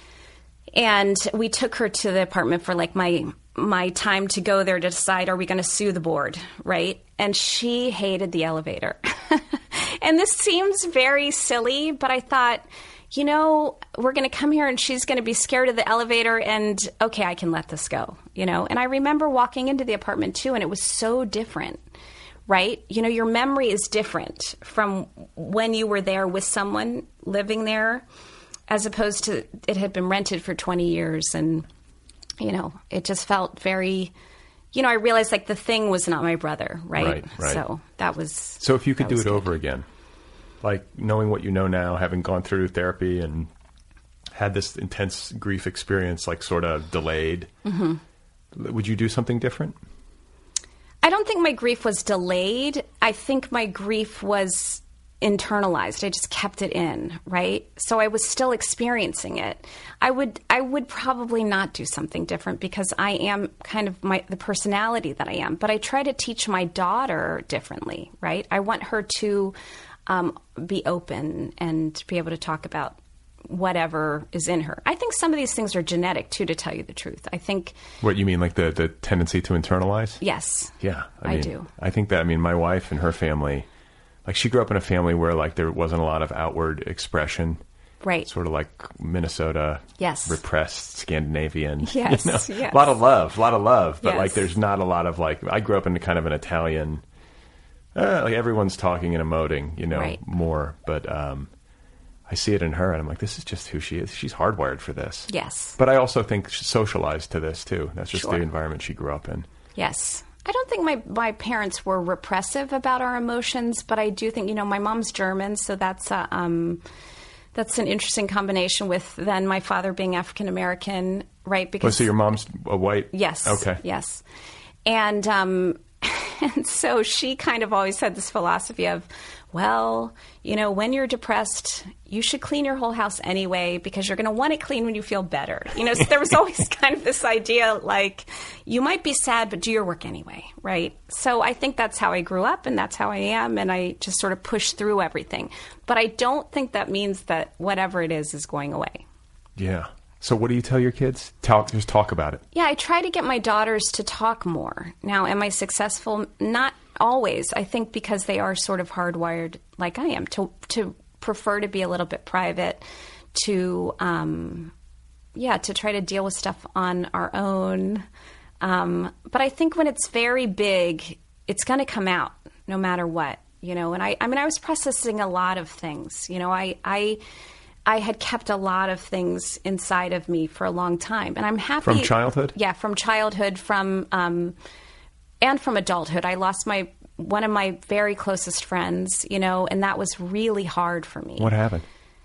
and we took her to the apartment for like my time to go there to decide, are we going to sue the board, right? And she hated the elevator. And this seems very silly, but I thought, you know, we're going to come here and she's going to be scared of the elevator, and okay, I can let this go, you know? And I remember walking into the apartment too, and it was so different, right? You know, your memory is different from when you were there with someone living there, as opposed to it had been rented for 20 years. And, you know, it just felt very, you know, I realized like the thing was not my brother, right? Right. So that was... So if you could do it good. over again, like knowing what you know now, having gone through therapy and had this intense grief experience, like sort of delayed, would you do something different? I don't think my grief was delayed. I think my grief was internalized. I just kept it in, right? So I was still experiencing it. I would probably not do something different because I am kind of the personality that I am. But I try to teach my daughter differently, right? I want her to be open and be able to talk about whatever is in her. I think some of these things are genetic too, to tell you the truth. I think... What you mean, like the tendency to internalize? Yes. Yeah. I do. I think that, I mean, my wife and her family, like she grew up in a family where like there wasn't a lot of outward expression. Right. Sort of like Minnesota. Yes. Repressed Scandinavian. Yes. You know? Yes. A lot of love. But Yes. like there's not a lot of like, I grew up in kind of an Italian, like everyone's talking and emoting, you know, Right. more. But I see it in her and I'm like, this is just who she is. She's hardwired for this. Yes. But I also think she's socialized to this too. That's just Sure. the environment she grew up in. Yes. I don't think my parents were repressive about our emotions, but I do think, you know, my mom's German, so that's an interesting combination with then my father being African American, right? Because So your mom's a white? Yes. Okay. Yes. And so she kind of always had this philosophy of, well, you know, when you're depressed, you should clean your whole house anyway because you're going to want it clean when you feel better. You know, so there was always kind of this idea like you might be sad, but do your work anyway, right? So I think that's how I grew up and that's how I am, and I just sort of push through everything. But I don't think that means that whatever it is going away. Yeah. So what do you tell your kids? Just talk about it. Yeah, I try to get my daughters to talk more. Now, am I successful? Not always. I think because they are sort of hardwired like I am to prefer to be a little bit private, to try to deal with stuff on our own. But I think when it's very big, it's going to come out no matter what, you know. And I was processing a lot of things, you know. I had kept a lot of things inside of me for a long time, and I'm happy. From childhood? Yeah, from childhood, and from adulthood. I lost one of my very closest friends, you know, and that was really hard for me. What happened?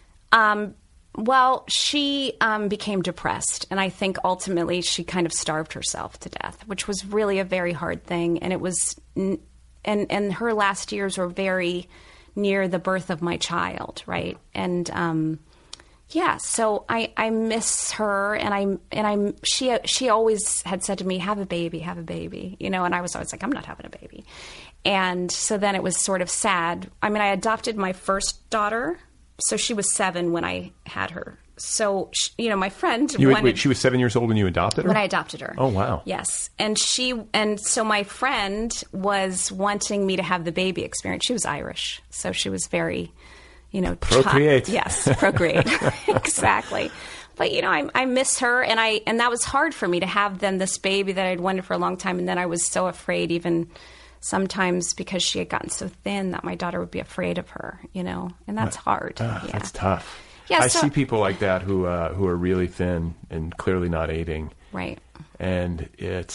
Well, she became depressed, and I think ultimately she kind of starved herself to death, which was really a very hard thing. And it was, and her last years were very near the birth of my child, right? And yeah, so I miss her, and she always had said to me, have a baby, you know, and I was always like, I'm not having a baby. And so then it was sort of sad. I mean, I adopted my first daughter, so she was 7 when I had her. So, you know, my friend Wait, she was 7 years old when you adopted her? When I adopted her. Oh, wow. Yes. And so my friend was wanting me to have the baby experience. She was Irish, so she was very, you know, procreate. Yes, procreate. Exactly. But, you know, I miss her, and that was hard for me to have then this baby that I'd wanted for a long time, and then I was so afraid, even sometimes because she had gotten so thin, that my daughter would be afraid of her, you know, and that's hard. That's tough. Yeah, I so- see people like that who are really thin and clearly not eating, Right. and it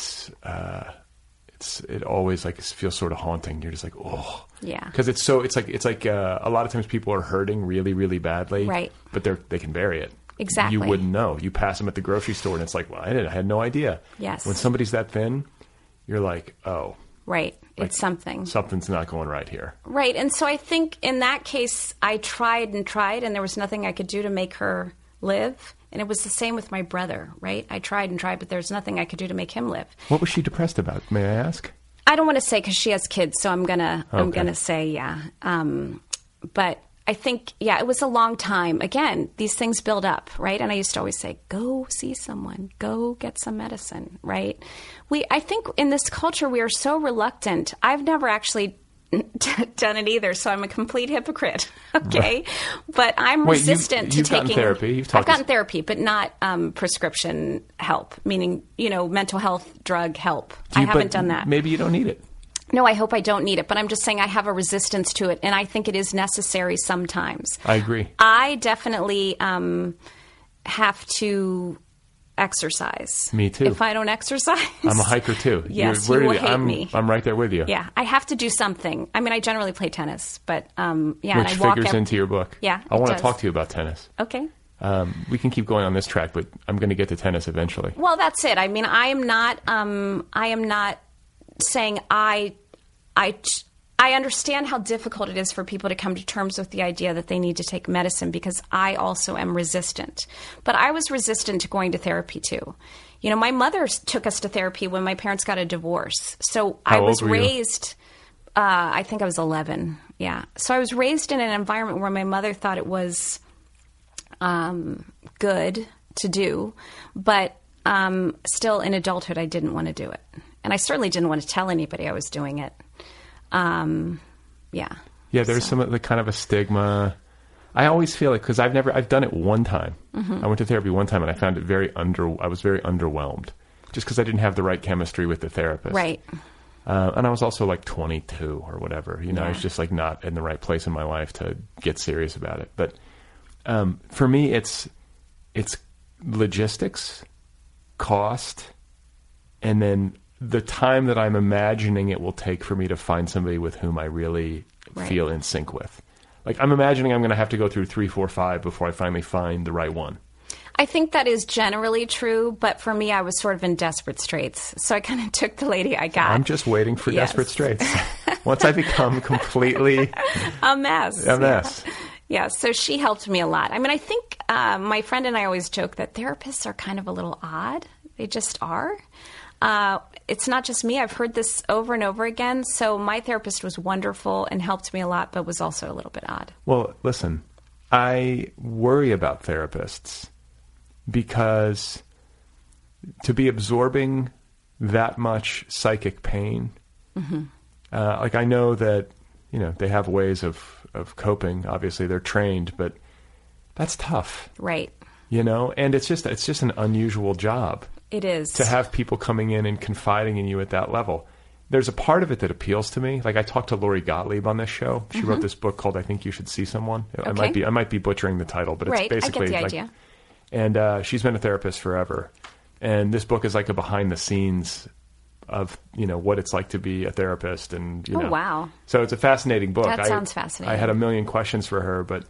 always like feels sort of haunting. You're just like, oh, Yeah. because it's like a lot of times people are hurting really, really badly, Right. But they can vary it. Exactly. You wouldn't know. You pass them at the grocery store, and it's like, well, I had no idea. Yes. When somebody's that thin, you're like, oh, Right. like, It's something. something's not going right here. Right. And so I think in that case, I tried, and there was nothing I could do to make her live. And it was the same with my brother, right? I tried and tried, but there's nothing I could do to make him live. What was she depressed about? May I ask? I don't want to say because she has kids, so I'm gonna say yeah. But I think it was a long time. Again, these things build up, right? And I used to always say, "Go see someone, go get some medicine," right? I think in this culture we are so reluctant. I've never actually done it either, so I'm a complete hypocrite. Okay, but I'm resistant to you've taking gotten therapy. I've gotten therapy, but not prescription help, meaning mental health drug help. I haven't done that. Maybe you don't need it. No, I hope I don't need it, but I'm just saying I have a resistance to it, and I think it is necessary sometimes. I agree. I definitely have to exercise. Me too. If I don't exercise, I'm a hiker too. Yes, you will hate me. I'm right there with you. Yeah, I have to do something. I mean, I generally play tennis, but and Which I walk figures into your book. Yeah, I want to does. talk to you about tennis. Okay. We can keep going on this track, but I'm going to get to tennis eventually. Well, that's it. I mean, I am not saying I understand how difficult it is for people to come to terms with the idea that they need to take medicine because I also am resistant. But I was resistant to going to therapy too. My mother took us to therapy when my parents got a divorce. So I was raised, I think I was 11. Yeah. So I was raised in an environment where my mother thought it was good to do, but still in adulthood I didn't want to do it. And I certainly didn't want to tell anybody I was doing it. Yeah, there's some of the kind of a stigma. I always feel it because I've done it one time. Mm-hmm. I went to therapy one time and I found it I was very underwhelmed just because I didn't have the right chemistry with the therapist. Right. And I was also like 22 or whatever, I was just like not in the right place in my life to get serious about it. But, for me, it's logistics, cost, and then the time that I'm imagining it will take for me to find somebody with whom I really feel in sync with. Like, I'm imagining I'm going to have to go through 3, 4, 5 before I finally find the right one. I think that is generally true, but for me, I was sort of in desperate straits. So I kind of took the lady I got. I'm just waiting for desperate straits. Once I become completely... a mess. Yeah, so she helped me a lot. I mean, I think my friend and I always joke that therapists are kind of a little odd. They just are. It's not just me. I've heard this over and over again. So my therapist was wonderful and helped me a lot, but was also a little bit odd. Well, listen, I worry about therapists because to be absorbing that much psychic pain, like I know that, they have ways of coping. Obviously, they're trained, but that's tough. Right. And it's just an unusual job. It is. To have people coming in and confiding in you at that level. There's a part of it that appeals to me. Like I talked to Lori Gottlieb on this show. She wrote this book called I Think You Should See Someone. Okay. I might be butchering the title, but it's basically I get the idea. And she's been a therapist forever. And this book is like a behind the scenes of, what it's like to be a therapist and Oh, wow. So it's a fascinating book. That sounds fascinating. I had a million questions for her, but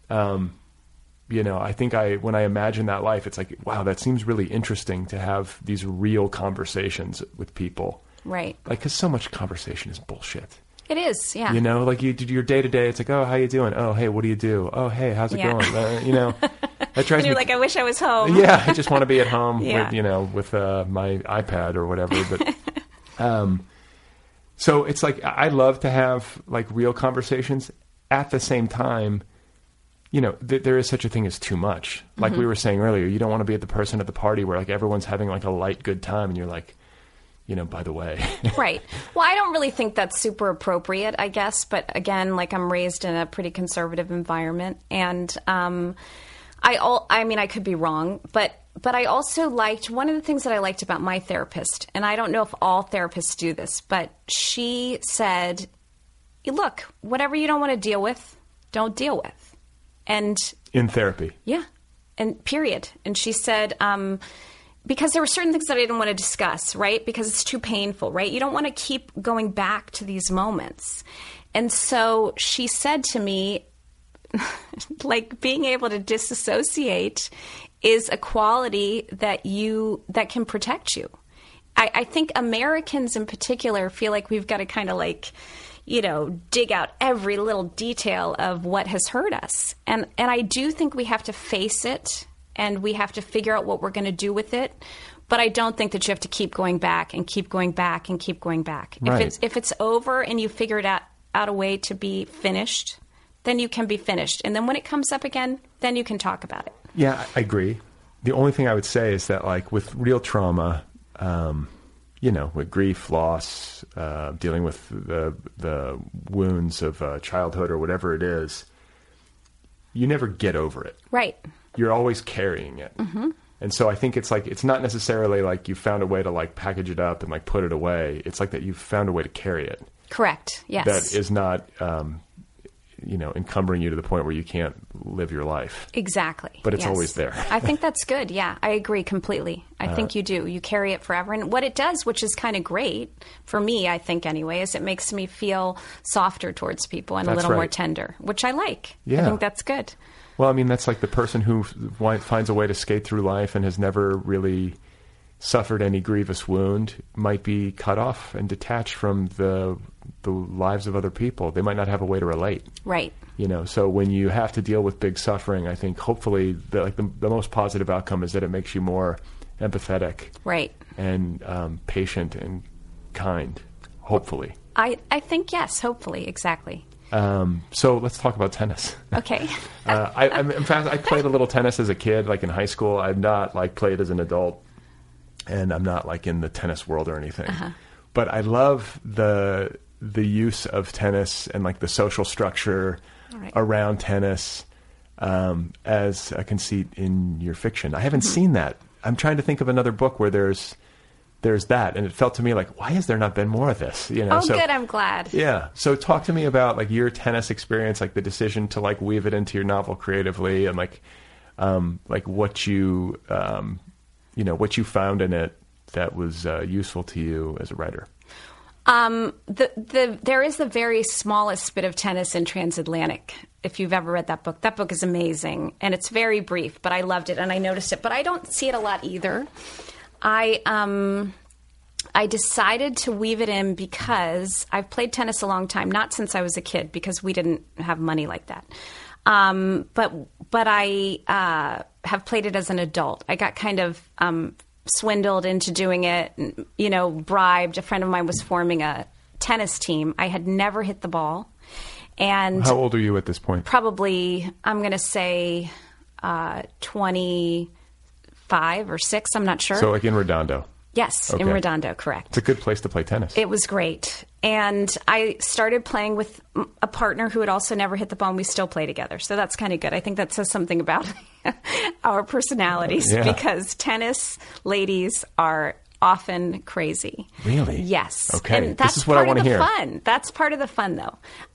I think when I imagine that life, it's like, wow, that seems really interesting to have these real conversations with people. Right. Like, because so much conversation is bullshit. It is, yeah. Like you do your day to day. It's like, oh, how you doing? Oh, hey, what do you do? Oh, hey, how's it going? That drives and you're me. like, I wish I was home. Yeah, I just want to be at home Yeah. with my iPad or whatever. But so it's like I love to have like real conversations. At the same time, there is such a thing as too much. Like we were saying earlier, you don't want to be the person at the party where like everyone's having like a light good time and you're like, by the way. Right. Well, I don't really think that's super appropriate, I guess. But again, like I'm raised in a pretty conservative environment. And I mean, I could be wrong, but I also liked, one of the things that I liked about my therapist, and I don't know if all therapists do this, but she said, look, whatever you don't want to deal with, don't deal with. And In therapy. Yeah. And period. And she said, because there were certain things that I didn't want to discuss, right? Because it's too painful, right? You don't want to keep going back to these moments. And so she said to me, like, being able to disassociate is a quality that can protect you. I think Americans in particular feel like we've got to kind of like, dig out every little detail of what has hurt us. And I do think we have to face it and we have to figure out what we're going to do with it. But I don't think that you have to keep going back and keep going back and keep going back. Right. If it's over and you figured out a way to be finished, then you can be finished. And then when it comes up again, then you can talk about it. Yeah, I agree. The only thing I would say is that, like, with real trauma, with grief, loss, dealing with the wounds of childhood or whatever it is, you never get over it. Right. You're always carrying it. Mm-hmm. And so I think it's not necessarily like you found a way to like package it up and like put it away. It's like that you've found a way to carry it. Correct. Yes. That is not, encumbering you to the point where you can't live your life. Exactly. But it's yes. always there. I think that's good. Yeah, I agree completely. I think you do. You carry it forever. And what it does, which is kind of great for me, I think anyway, is it makes me feel softer towards people and a little more tender, which I like. Yeah. I think that's good. Well, I mean, that's like the person who finds a way to skate through life and has never really suffered any grievous wound might be cut off and detached from the lives of other people. They might not have a way to relate. Right. So when you have to deal with big suffering, I think hopefully the most positive outcome is that it makes you more empathetic. Right. And patient and kind, hopefully. I think, yes, hopefully, exactly. So let's talk about tennis. Okay. In fact, I played a little tennis as a kid, like in high school. I've not like played as an adult, and I'm not like in the tennis world or anything. Uh-huh. But I love the use of tennis and like the social structure around tennis as a conceit in your fiction. I haven't seen that. I'm trying to think of another book where there's that, and it felt to me like, why has there not been more of this? Good. I'm glad. Yeah. So talk to me about like your tennis experience, like the decision to like weave it into your novel creatively, and like what you what you found in it that was useful to you as a writer. There is the very smallest bit of tennis in Transatlantic. If you've ever read that book is amazing, and it's very brief, but I loved it and I noticed it, but I don't see it a lot either. I decided to weave it in because I've played tennis a long time, not since I was a kid, because we didn't have money like that. But I have played it as an adult. I got kind of swindled into doing it, bribed. A friend of mine was forming a tennis team. I had never hit the ball. And how old are you at this point? Probably, I'm going to say 25 or 6. I'm not sure. So like in Redondo. Yes, okay. In Redondo, correct. It's a good place to play tennis. It was great. And I started playing with a partner who had also never hit the ball, and we still play together. So that's kind of good. I think that says something about our personalities, because tennis ladies are often crazy. Really? Yes. Okay. And that's this is what I want to hear. Fun. That's part of the fun, though.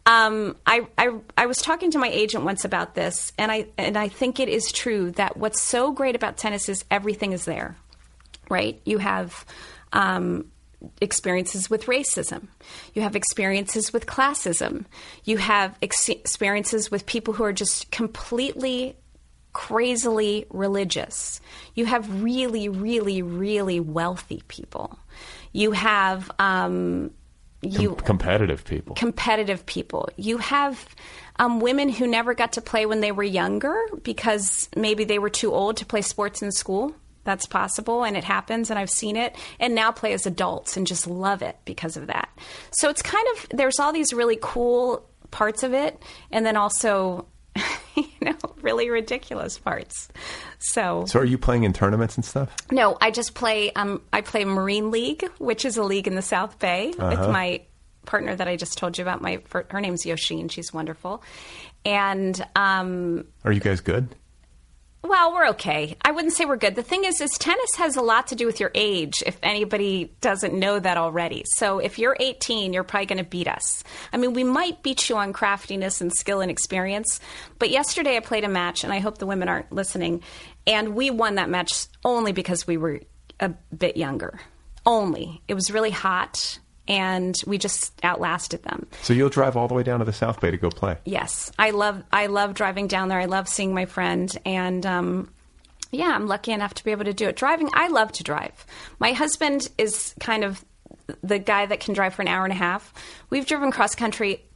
I was talking to my agent once about this, and I think it is true that what's so great about tennis is everything is there. Right? You have experiences with racism. You have experiences with classism. You have experiences with people who are just completely, crazily religious. You have really, really, really wealthy people. You have competitive people. Competitive people. You have women who never got to play when they were younger because maybe they were too old to play sports in school. That's possible, and it happens, and I've seen it, and now play as adults and just love it because of that. So it's kind of, there's all these really cool parts of it, and then also, really ridiculous parts. So are you playing in tournaments and stuff? No, I just play, I play Marine League, which is a league in the South Bay with my partner that I just told you about. Her name's Yoshine. She's wonderful. And are you guys good? Well, we're okay. I wouldn't say we're good. The thing is tennis has a lot to do with your age, if anybody doesn't know that already. So if you're 18, you're probably going to beat us. I mean, we might beat you on craftiness and skill and experience. But yesterday I played a match, and I hope the women aren't listening, and we won that match only because we were a bit younger. Only. It was really hot, and we just outlasted them. So you'll drive all the way down to the South Bay to go play? Yes. I love driving down there. I love seeing my friend. And, I'm lucky enough to be able to do it. Driving, I love to drive. My husband is kind of the guy that can drive for an hour and a half. We've driven cross country,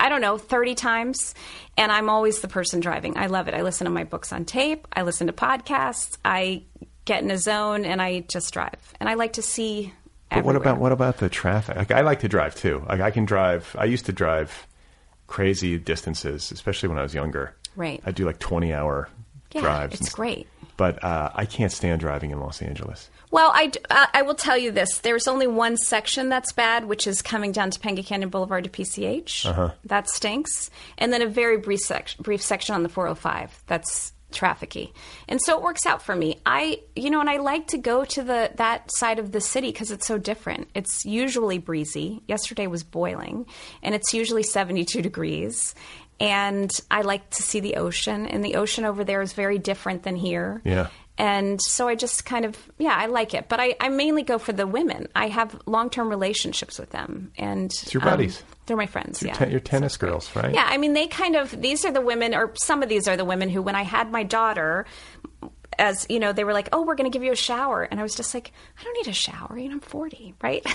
30 times, and I'm always the person driving. I love it. I listen to my books on tape. I listen to podcasts. I get in a zone, and I just drive. And I like to see... But what about the traffic? Like, I like to drive too. Like, I can drive. I used to drive crazy distances, especially when I was younger. Right. I'd do like 20-hour drives. It's great. But I can't stand driving in Los Angeles. Well, I will tell you this. There's only one section that's bad, which is coming down Topanga Canyon Boulevard to PCH. Uh-huh. That stinks. And then a very brief section on the 405. That's trafficy. And so it works out for me. And I like to go to that side of the city because it's so different. It's usually breezy. Yesterday was boiling, and it's usually 72 degrees. And I like to see the ocean, and the ocean over there is very different than here. Yeah. And so I just kind of, I like it. But I mainly go for the women. I have long-term relationships with them. And it's your buddies. They're my friends, Your tennis girls, right? Yeah, I mean, these are the women, or some of these are the women who, when I had my daughter, as, they were like, oh, we're going to give you a shower. And I was just like, I don't need a shower. I'm 40, right?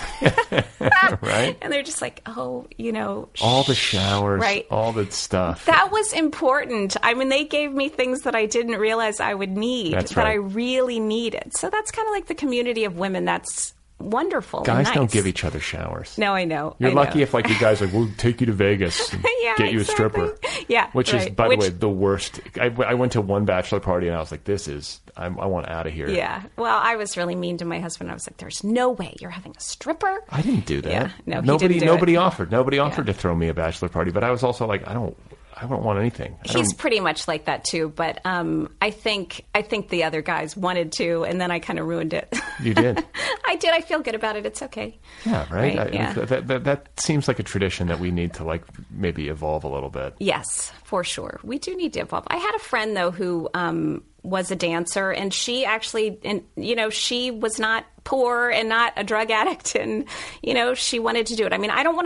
Right. And they're just like, oh, all the showers, right? All the stuff. That was important. I mean, they gave me things that I didn't realize I would need, that I really needed. So that's kind of like the community of women. That's wonderful. Guys nice. don't give each other showers. No, I know. You're lucky if, like, you guys are like, we'll take you to Vegas and get you a stripper. Yeah, which is, by the way, the worst. I went to one bachelor party and I was like, I want out of here. Yeah. Well, I was really mean to my husband. I was like, there's no way you're having a stripper. I didn't do that. Yeah, no, nobody offered. Nobody offered to throw me a bachelor party, but I was also like, I don't want anything. He's pretty much like that too, but I think the other guys wanted to, and then I kind of ruined it. You did. I did. I feel good about it. It's okay. Yeah, right. Yeah. That seems like a tradition that we need to, like, maybe evolve a little bit. Yes, for sure. We do need to evolve. I had a friend though who was a dancer, and she actually, she was not poor and not a drug addict, and she wanted to do it. I mean, I don't want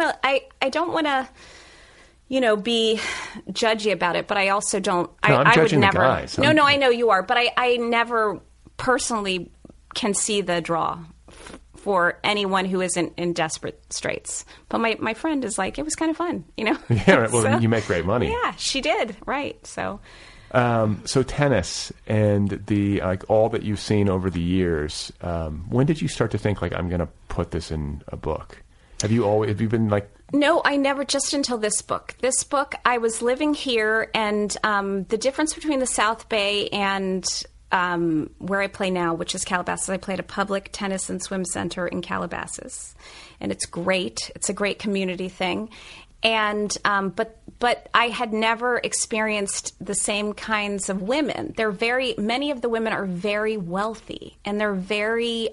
to. Be judgy about it, but I also don't. No, I'm I judging would never. The guys. No, I know you are, but I never personally can see the draw for anyone who isn't in desperate straits. But my friend is like, it was kind of fun, Yeah, right. Well, so, you make great money. Yeah, she did. Right. So. So tennis and the all that you've seen over the years. When did you start to think, like, I'm going to put this in a book? Have you been like? No, I never, just until this book. This book, I was living here, and the difference between the South Bay and where I play now, which is Calabasas, I play at a public tennis and swim center in Calabasas. And it's great. It's a great community thing. And but I had never experienced the same kinds of women. Many of the women are very wealthy, and they're very,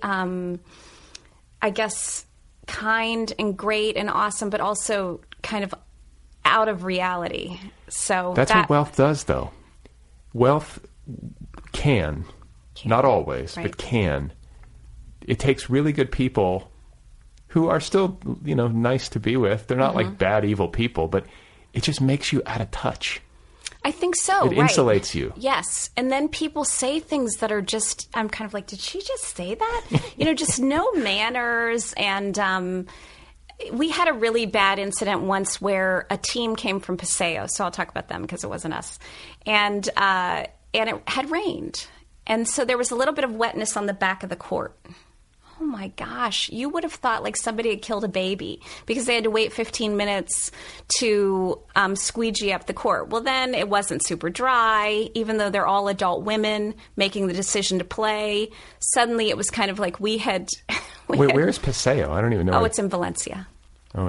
I guess, kind and great and awesome, but also kind of out of reality. So that's what wealth does, though. Wealth can, not always, right. but can. It takes really good people who are still, nice to be with. They're not like bad, evil people, but it just makes you out of touch. I think so. It insulates you. Yes. And then people say things that are just, I'm kind of like, did she just say that? Just no manners. And we had a really bad incident once where a team came from Paseo. So I'll talk about them because it wasn't us. And it had rained. And so there was a little bit of wetness on the back of the court. Oh my gosh, you would have thought like somebody had killed a baby because they had to wait 15 minutes to squeegee up the court. Well, then it wasn't super dry, even though they're all adult women making the decision to play. Suddenly it was kind of like we had... Wait, where's Paseo? I don't even know. Oh, it's in Valencia. Oh, it is.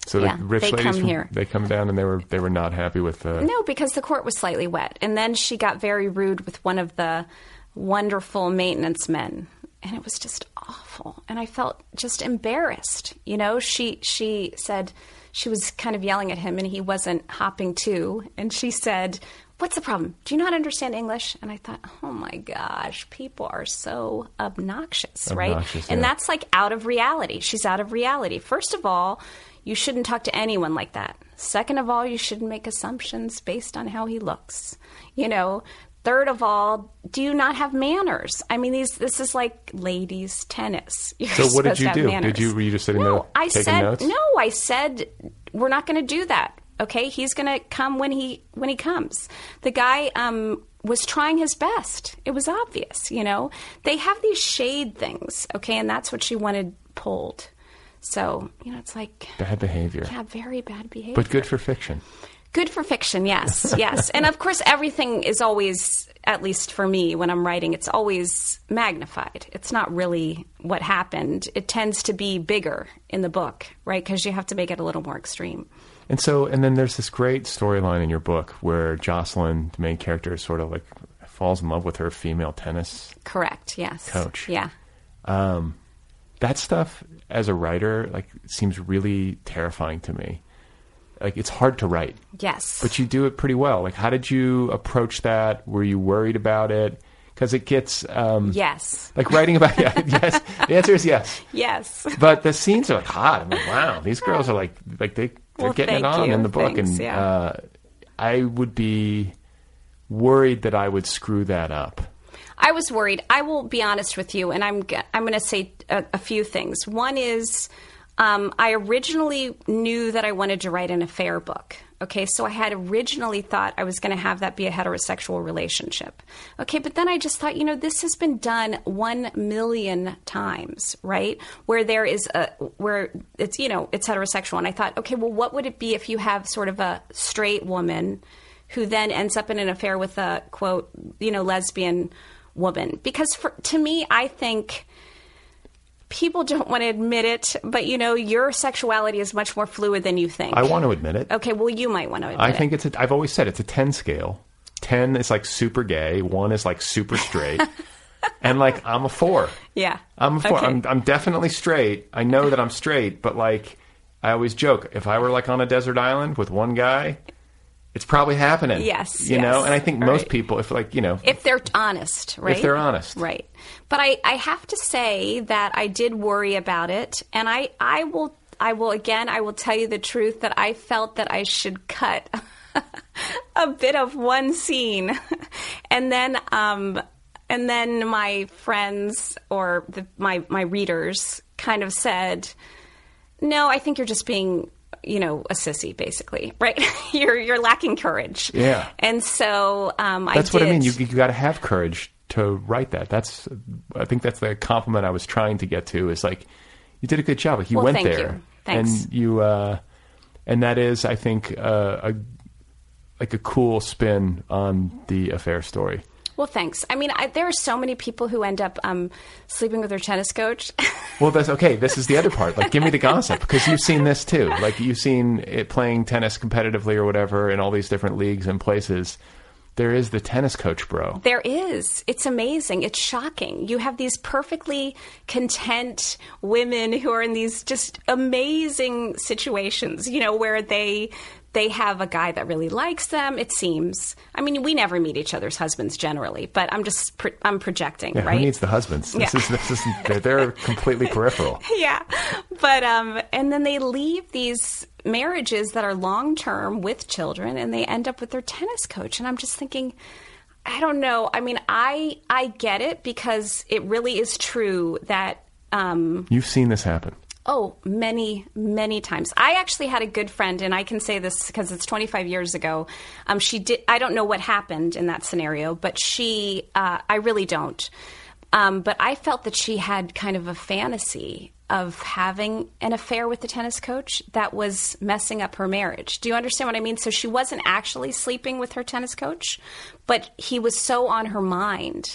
So Yeah, the rich they ladies come here. they come down and they were not happy with the. No, because the court was slightly wet. And then she got very rude with one of the wonderful maintenance men. And it was just awful. And I felt just embarrassed. You know, she said she was kind of yelling at him and he wasn't hopping to. And she said, "What's the problem? Do you not understand English?" And I thought, oh my gosh, people are so obnoxious, right? Obnoxious, And yeah. that's like out of reality. She's out of reality. First of all, you shouldn't talk to anyone like that. Second of all, you shouldn't make assumptions based on how he looks. You know, third of all, do you not have manners? I mean, this is like ladies' tennis. You're So what did supposed to you have do? manners. Were you just sitting No, there I taking said, notes? No, I said, we're not going to do that. Okay, he's going to come when he comes. The guy was trying his best. It was obvious, you know. They have these shade things, okay, and that's what she wanted pulled. So, you know, it's like Bad behavior. yeah, very bad behavior. But good for fiction. Good for fiction, yes, yes. And of course, everything is always, at least for me, when I'm writing, it's always magnified. It's not really what happened. It tends to be bigger in the book, right? Because you have to make it a little more extreme. And then there's this great storyline in your book where Jocelyn, the main character, sort of like falls in love with her female tennis Correct, yes. coach. Yeah. That stuff, as a writer, like seems really terrifying to me. Like it's hard to write, Yes. but you do it pretty well. Like, how did you approach that? Were you worried about it? Because it gets Yes. like writing about yes. The answer is yes. Yes. But the scenes are like hot. I'm like, wow, these girls are like they're Well, getting it thank on you. in the book, Thanks, and yeah. I would be worried that I would screw that up. I was worried. I will be honest with you, and I'm going to say a few things. One is I originally knew that I wanted to write an affair book. Okay, so I had originally thought I was going to have that be a heterosexual relationship. Okay, but then I just thought, you know, this has been done 1 million times, right? Where there is where it's, you know, it's heterosexual. And I thought, okay, well, what would it be if you have sort of a straight woman who then ends up in an affair with a, quote, you know, lesbian woman? Because to me, I think people don't want to admit it, but, you know, your sexuality is much more fluid than you think. I want to admit it. Okay, well, you might want to admit I it. think I've always said it's a 10 scale. 10 is like super gay. 1 is like super straight. And like, I'm a 4. Yeah. I'm a 4. Okay. I'm definitely straight. I know that I'm straight, but like, I always joke, if I were like on a desert island with one guy, it's probably happening. Yes, You know? yes. And I think most Right. people, if like, you know, If they're honest, right? if they're honest. Right. But I have to say that I did worry about it. And I will tell you the truth that I felt that I should cut a bit of one scene. And then my friends or my readers kind of said, no, I think you're just being, you know, a sissy, basically, right? You're lacking courage. Yeah. And so that's what I mean. You got to have courage to write that. I think that's the compliment I was trying to get to, is like, you did a good job. Like you Well, went thank there. you. Thanks. And you, and that is, I think, a cool spin on the affair story. Well, thanks. I mean, there are so many people who end up sleeping with their tennis coach. Well, that's okay. This is the other part. Like, give me the gossip, because you've seen this too. Like, you've seen it playing tennis competitively or whatever in all these different leagues and places. There is the tennis coach, bro. There is. It's amazing. It's shocking. You have these perfectly content women who are in these just amazing situations, you know, where they have a guy that really likes them, it seems. I mean, we never meet each other's husbands generally, but I'm projecting, Yeah, right? who needs the husbands? Yeah. They're completely peripheral. Yeah. But, and then they leave these marriages that are long-term with children, and they end up with their tennis coach. And I'm just thinking, I don't know. I mean, I get it, because it really is true that, You've seen this happen. oh, many, many times. I actually had a good friend, and I can say this because it's 25 years ago. I don't know what happened in that scenario, but I really don't. But I felt that she had kind of a fantasy of having an affair with the tennis coach that was messing up her marriage. Do you understand what I mean? So she wasn't actually sleeping with her tennis coach, but he was so on her mind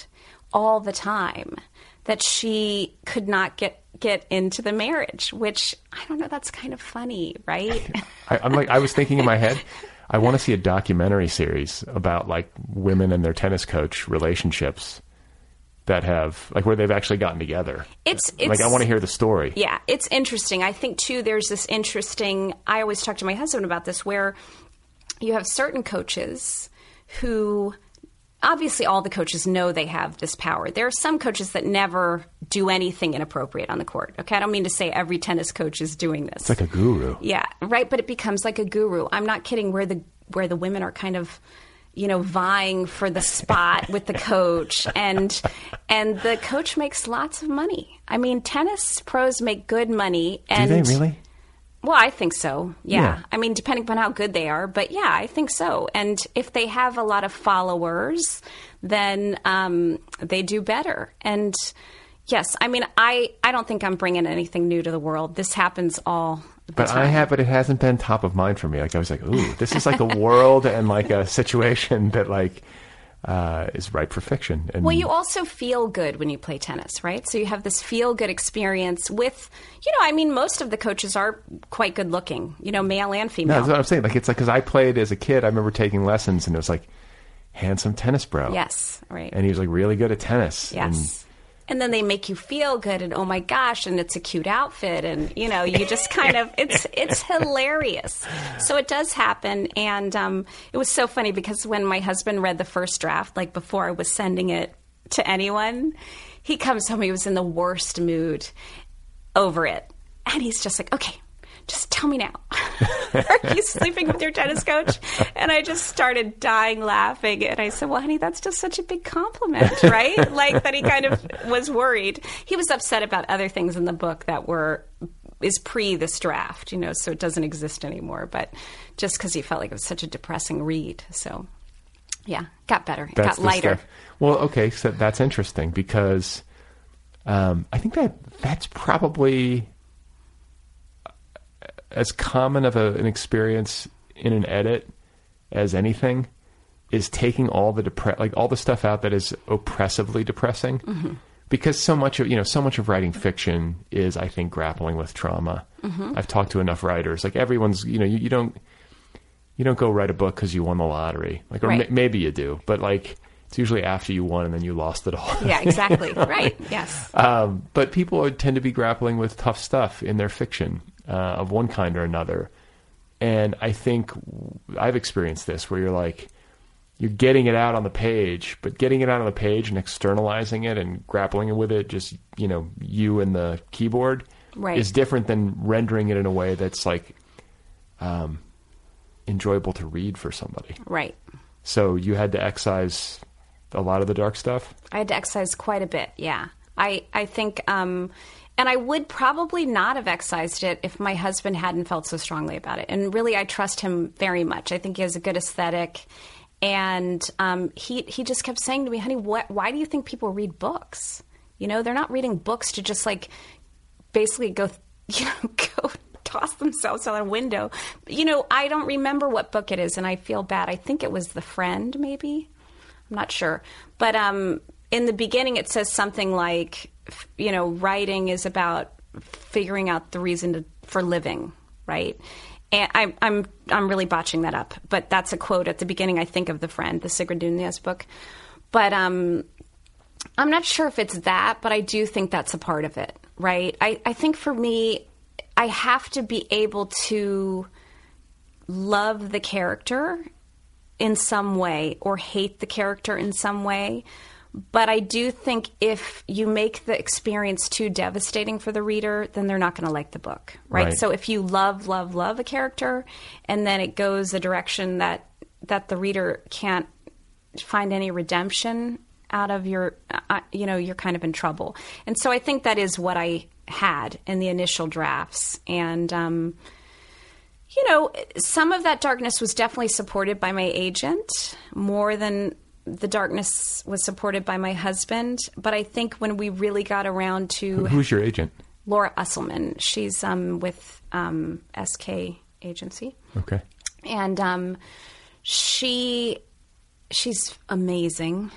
all the time that she could not get into the marriage, which I don't know, that's kind of funny, right? I was thinking in my head, I want to see a documentary series about like women and their tennis coach relationships that have like where they've actually gotten together. It's like I want to hear the story. Yeah, it's interesting. I think too there's this interesting, I always talk to my husband about this, where you have certain coaches who obviously all the coaches know they have this power. There are some coaches that never do anything inappropriate on the court. Okay, I don't mean to say every tennis coach is doing this. It's like a guru. Yeah, right, but it becomes like a guru. I'm not kidding, where the women are kind of, you know, vying for the spot with the coach, and the coach makes lots of money. I mean, tennis pros make good money. And do they really? Well, I think so. Yeah. Yeah. I mean, depending upon how good they are, but yeah, I think so. And if they have a lot of followers, then they do better. And yes, I mean, I don't think I'm bringing anything new to the world. This happens all the time. But it hasn't been top of mind for me. Like I was like, ooh, this is like a world and like a situation that like is ripe for fiction. And well, you also feel good when you play tennis, right? So you have this feel-good experience with, you know, I mean, most of the coaches are quite good-looking, you know, male and no, female. that's what I'm saying. Like it's like because I played as a kid. I remember taking lessons, and it was like handsome tennis bro. Yes, right. And he was like really good at tennis. Yes. And then they make you feel good, and oh my gosh, and it's a cute outfit, and you know, you just kind of it's hilarious. So it does happen, and it was so funny because when my husband read the first draft, like before I was sending it to anyone, he comes home, he was in the worst mood over it, and he's just like, okay, just tell me now. Are you sleeping with your tennis coach? And I just started dying laughing. And I said, well, honey, that's just such a big compliment, right? Like that he kind of was worried. He was upset about other things in the book that is pre this draft, you know, so it doesn't exist anymore. But just because he felt like it was such a depressing read. So, yeah, got better. It got lighter. Stuff. Well, okay, so that's interesting because I think that's probably as common of an experience in an edit as anything is taking all the all the stuff out that is oppressively depressing, mm-hmm. because so much of writing fiction is, I think, grappling with trauma. Mm-hmm. I've talked to enough writers, like everyone's, you know, you don't go write a book because you won the lottery, like, or right. Maybe you do, but like it's usually after you won and then you lost it all. Yeah, exactly. Right. Yes. But people tend to be grappling with tough stuff in their fiction. Of one kind or another. And I think I've experienced this where you're getting it out on the page, but getting it out on the page and externalizing it and grappling with it, just, you know, you and the keyboard right. is different than rendering it in a way that's like enjoyable to read for somebody. Right. So you had to excise a lot of the dark stuff? I had to excise quite a bit, yeah. I think... and I would probably not have excised it if my husband hadn't felt so strongly about it. And really, I trust him very much. I think he has a good aesthetic. And he just kept saying to me, honey, why do you think people read books? You know, they're not reading books to just like basically go toss themselves out a window. You know, I don't remember what book it is, and I feel bad. I think it was The Friend, maybe. I'm not sure. But in the beginning, it says something like, you know, writing is about figuring out the reason for living, right? And I'm really botching that up, but that's a quote at the beginning, I think, of The Friend, the Sigrid Nunez book. But I'm not sure if it's that, but I do think that's a part of it, right? I think for me, I have to be able to love the character in some way or hate the character in some way. But I do think if you make the experience too devastating for the reader, then they're not going to like the book, right? So if you love a character and then it goes a direction that the reader can't find any redemption out of you're kind of in trouble. And so I think that is what I had in the initial drafts. And, you know, some of that darkness was definitely supported by my agent more than the darkness was supported by my husband. But I think when we really got around to... Who's your agent? Laura Usselman. She's with SK Agency. Okay. And she's amazing.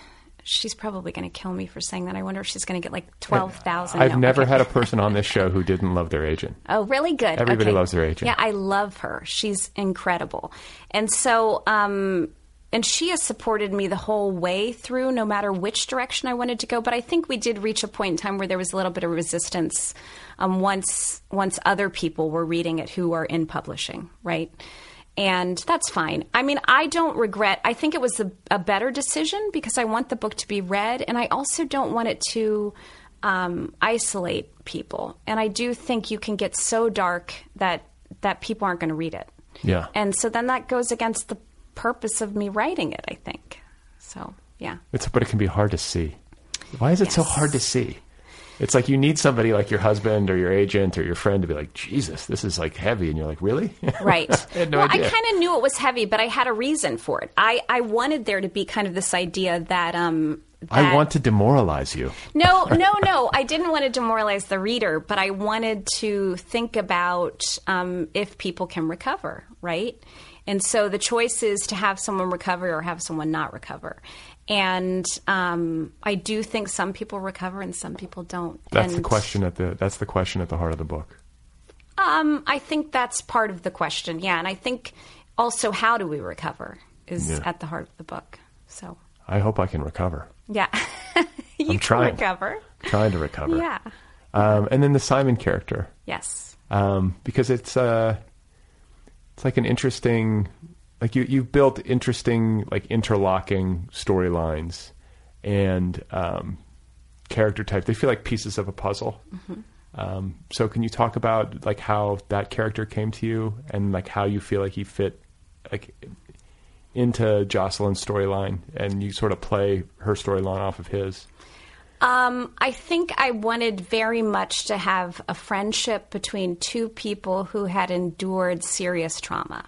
she's probably going to kill me for saying that. I wonder if she's going to get like 12,000. I've never had a person on this show who didn't love their agent. Oh, really? Good. Everybody Okay. loves their agent. Yeah, I love her. She's incredible. And so, and she has supported me the whole way through, no matter which direction I wanted to go. But I think we did reach a point in time where there was a little bit of resistance once other people were reading it who are in publishing, right? And that's fine. I mean, I don't regret. I think it was a better decision because I want the book to be read, and I also don't want it to isolate people. And I do think you can get so dark that people aren't going to read it. Yeah. And so then that goes against the purpose of me writing it, I think. So, yeah. But it can be hard to see. Why is it so hard to see? It's like you need somebody like your husband or your agent or your friend to be like, Jesus, this is like heavy. And you're like, really? Right. I had no idea. I kind of knew it was heavy, but I had a reason for it. I wanted there to be kind of this idea that... I want to demoralize you. No. I didn't want to demoralize the reader, but I wanted to think about if people can recover, right? And so the choice is to have someone recover or have someone not recover. And I do think some people recover and some people don't. That's the question at the heart of the book. I think that's part of the question, yeah. And I think also how do we recover is at the heart of the book. So I hope I can recover. Yeah. You I'm can recover. Trying to recover. Yeah. And then the Simon character. Yes. Because it's like an interesting, like you've built interesting, like interlocking storylines and character type. They feel like pieces of a puzzle. Mm-hmm. So can you talk about like how that character came to you and like how you feel like he fit like into Jocelyn's storyline and you sort of play her storyline off of his? I think I wanted very much to have a friendship between two people who had endured serious trauma.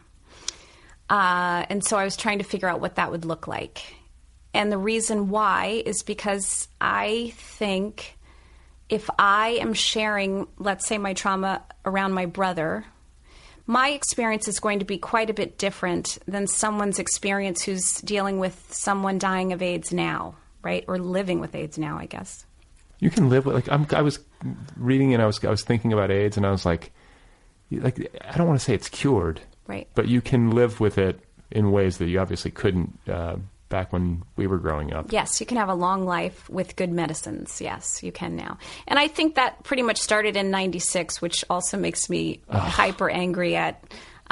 And so I was trying to figure out what that would look like. And the reason why is because I think if I am sharing, let's say, my trauma around my brother, my experience is going to be quite a bit different than someone's experience who's dealing with someone dying of AIDS now, right? Or living with AIDS now, I guess. You can live with, like, I was reading and I was thinking about AIDS and I was like, I don't want to say it's cured, right? But you can live with it in ways that you obviously couldn't back when we were growing up. Yes, you can have a long life with good medicines. Yes, you can now. And I think that pretty much started in 96, which also makes me hyper angry at,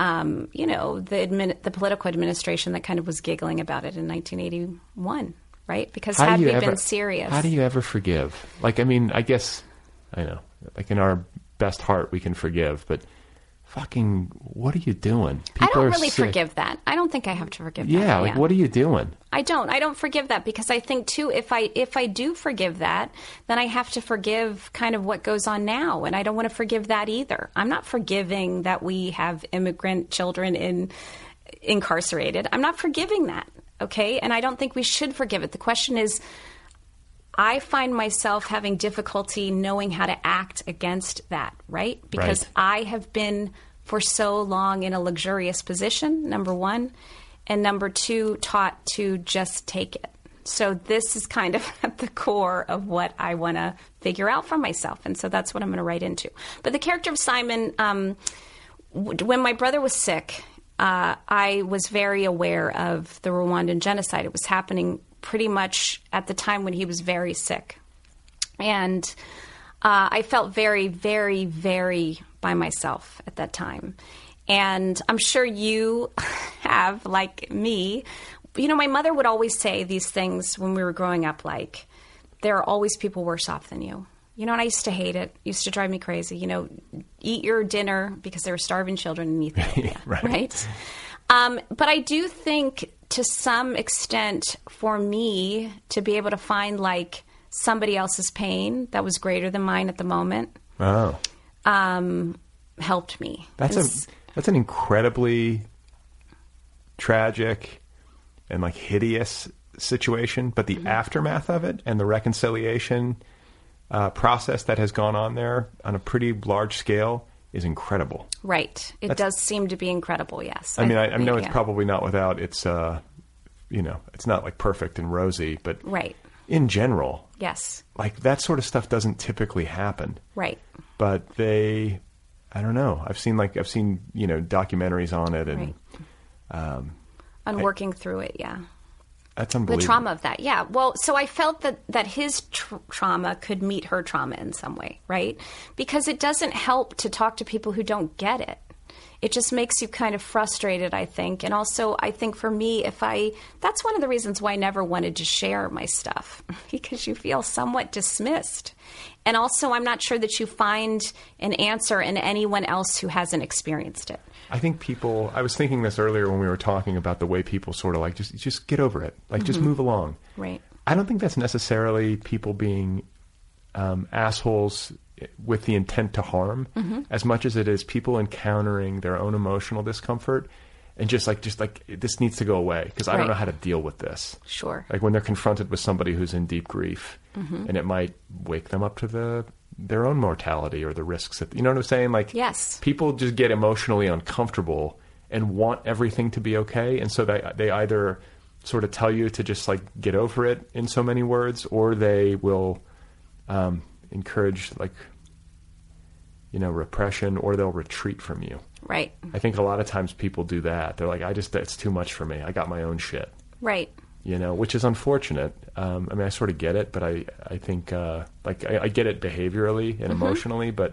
the political administration that kind of was giggling about it in 1981, right? Because had we been serious. How do you ever forgive? Like, I mean, I guess, I know, like in our best heart we can forgive, but fucking, what are you doing? People I don't are really sick. forgive that. I don't think I have to forgive that. Yeah, like what are you doing? I don't forgive that because I think too, if I do forgive that, then I have to forgive kind of what goes on now. And I don't want to forgive that either. I'm not forgiving that we have immigrant children incarcerated. I'm not forgiving that. Okay. And I don't think we should forgive it. The question is, I find myself having difficulty knowing how to act against that, right? Because I have been for so long in a luxurious position, number one, and number two, taught to just take it. So this is kind of at the core of what I want to figure out for myself. And so that's what I'm going to write into. But the character of Simon, when my brother was sick, I was very aware of the Rwandan genocide. It was happening pretty much at the time when he was very sick. And I felt very, very, very by myself at that time. And I'm sure you have, like me. You know, my mother would always say these things when we were growing up, like, there are always people worse off than you. You know, and I used to hate it. It used to drive me crazy. You know, eat your dinner because there were starving children in Ethiopia, right? But I do think to some extent for me to be able to find like somebody else's pain that was greater than mine at the moment helped me. That's an incredibly tragic and like hideous situation, but the aftermath of it and the reconciliation process that has gone on there on a pretty large scale is incredible. Right. It does seem to be incredible, yes. I mean, I know it's probably not without its, it's not like perfect and rosy, but right. in general. Yes. Like that sort of stuff doesn't typically happen. Right. But I don't know. I've seen documentaries on it and On working through it, yeah. That's The unbelievable. trauma of that, yeah. Well, so I felt that his trauma could meet her trauma in some way, right? Because it doesn't help to talk to people who don't get it. It just makes you kind of frustrated, I think. And also, I think for me, that's one of the reasons why I never wanted to share my stuff, because you feel somewhat dismissed. And also, I'm not sure that you find an answer in anyone else who hasn't experienced it. I think I was thinking this earlier when we were talking about the way people sort of like, just get over it. Like, just move along. Right. I don't think that's necessarily people being assholes with the intent to harm, as much as it is people encountering their own emotional discomfort and just like this needs to go away because I don't know how to deal with this. Sure. Like when they're confronted with somebody who's in deep grief, and it might wake them up to their own mortality or the risks that, you know what I'm saying? Like, Yes. People just get emotionally uncomfortable and want everything to be okay, and so they either sort of tell you to just like get over it in so many words, or they will encourage repression, or they'll retreat from you. Right. I think a lot of times people do that. They're like, it's too much for me. I got my own shit. Right. Which is unfortunate. I mean, I sort of get it, but I think I get it behaviorally and emotionally, but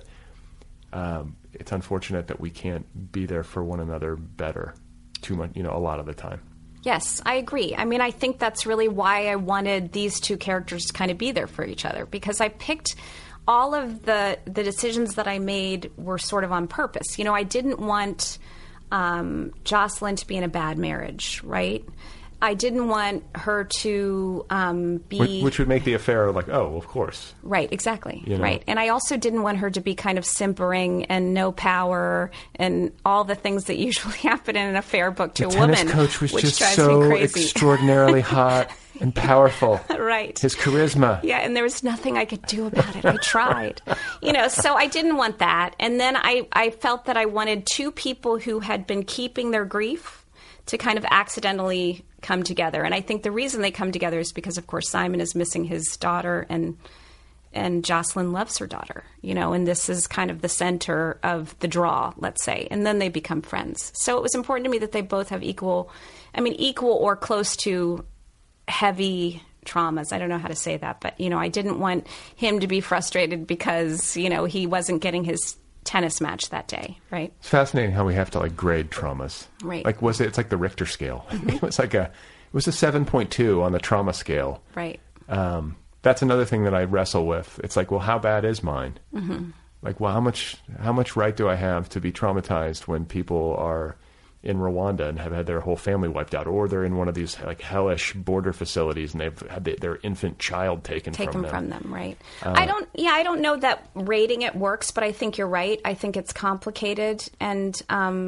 it's unfortunate that we can't be there for one another better too much, a lot of the time. Yes, I agree. I mean, I think that's really why I wanted these two characters to kind of be there for each other, because I picked all of the decisions that I made were sort of on purpose. I didn't want Jocelyn to be in a bad marriage, right? I didn't want her to be... Which would make the affair like, oh, of course. Right, exactly. Right. And I also didn't want her to be kind of simpering and no power and all the things that usually happen in an affair book to a woman. The tennis coach was which just drives so me crazy. extraordinarily hot and powerful. Right. His charisma. Yeah, and there was nothing I could do about it. I tried. So I didn't want that. And then I felt that I wanted two people who had been keeping their grief to kind of accidentally come together. And I think the reason they come together is because, of course, Simon is missing his daughter and Jocelyn loves her daughter, and this is kind of the center of the draw, let's say. And then they become friends. So it was important to me that they both have equal or close to heavy traumas. I don't know how to say that, but, I didn't want him to be frustrated because, he wasn't getting his tennis match that day, right? It's fascinating how we have to grade traumas. Right. Like it's like the Richter scale. It was a 7.2 on the trauma scale. Right. That's another thing that I wrestle with. It's like, well, how bad is mine? Like, well, how much right do I have to be traumatized when people are in Rwanda and have had their whole family wiped out, or they're in one of these hellish border facilities and they've had their infant child taken from them. Right. I don't know that rating it works, but I think you're right. I think it's complicated, and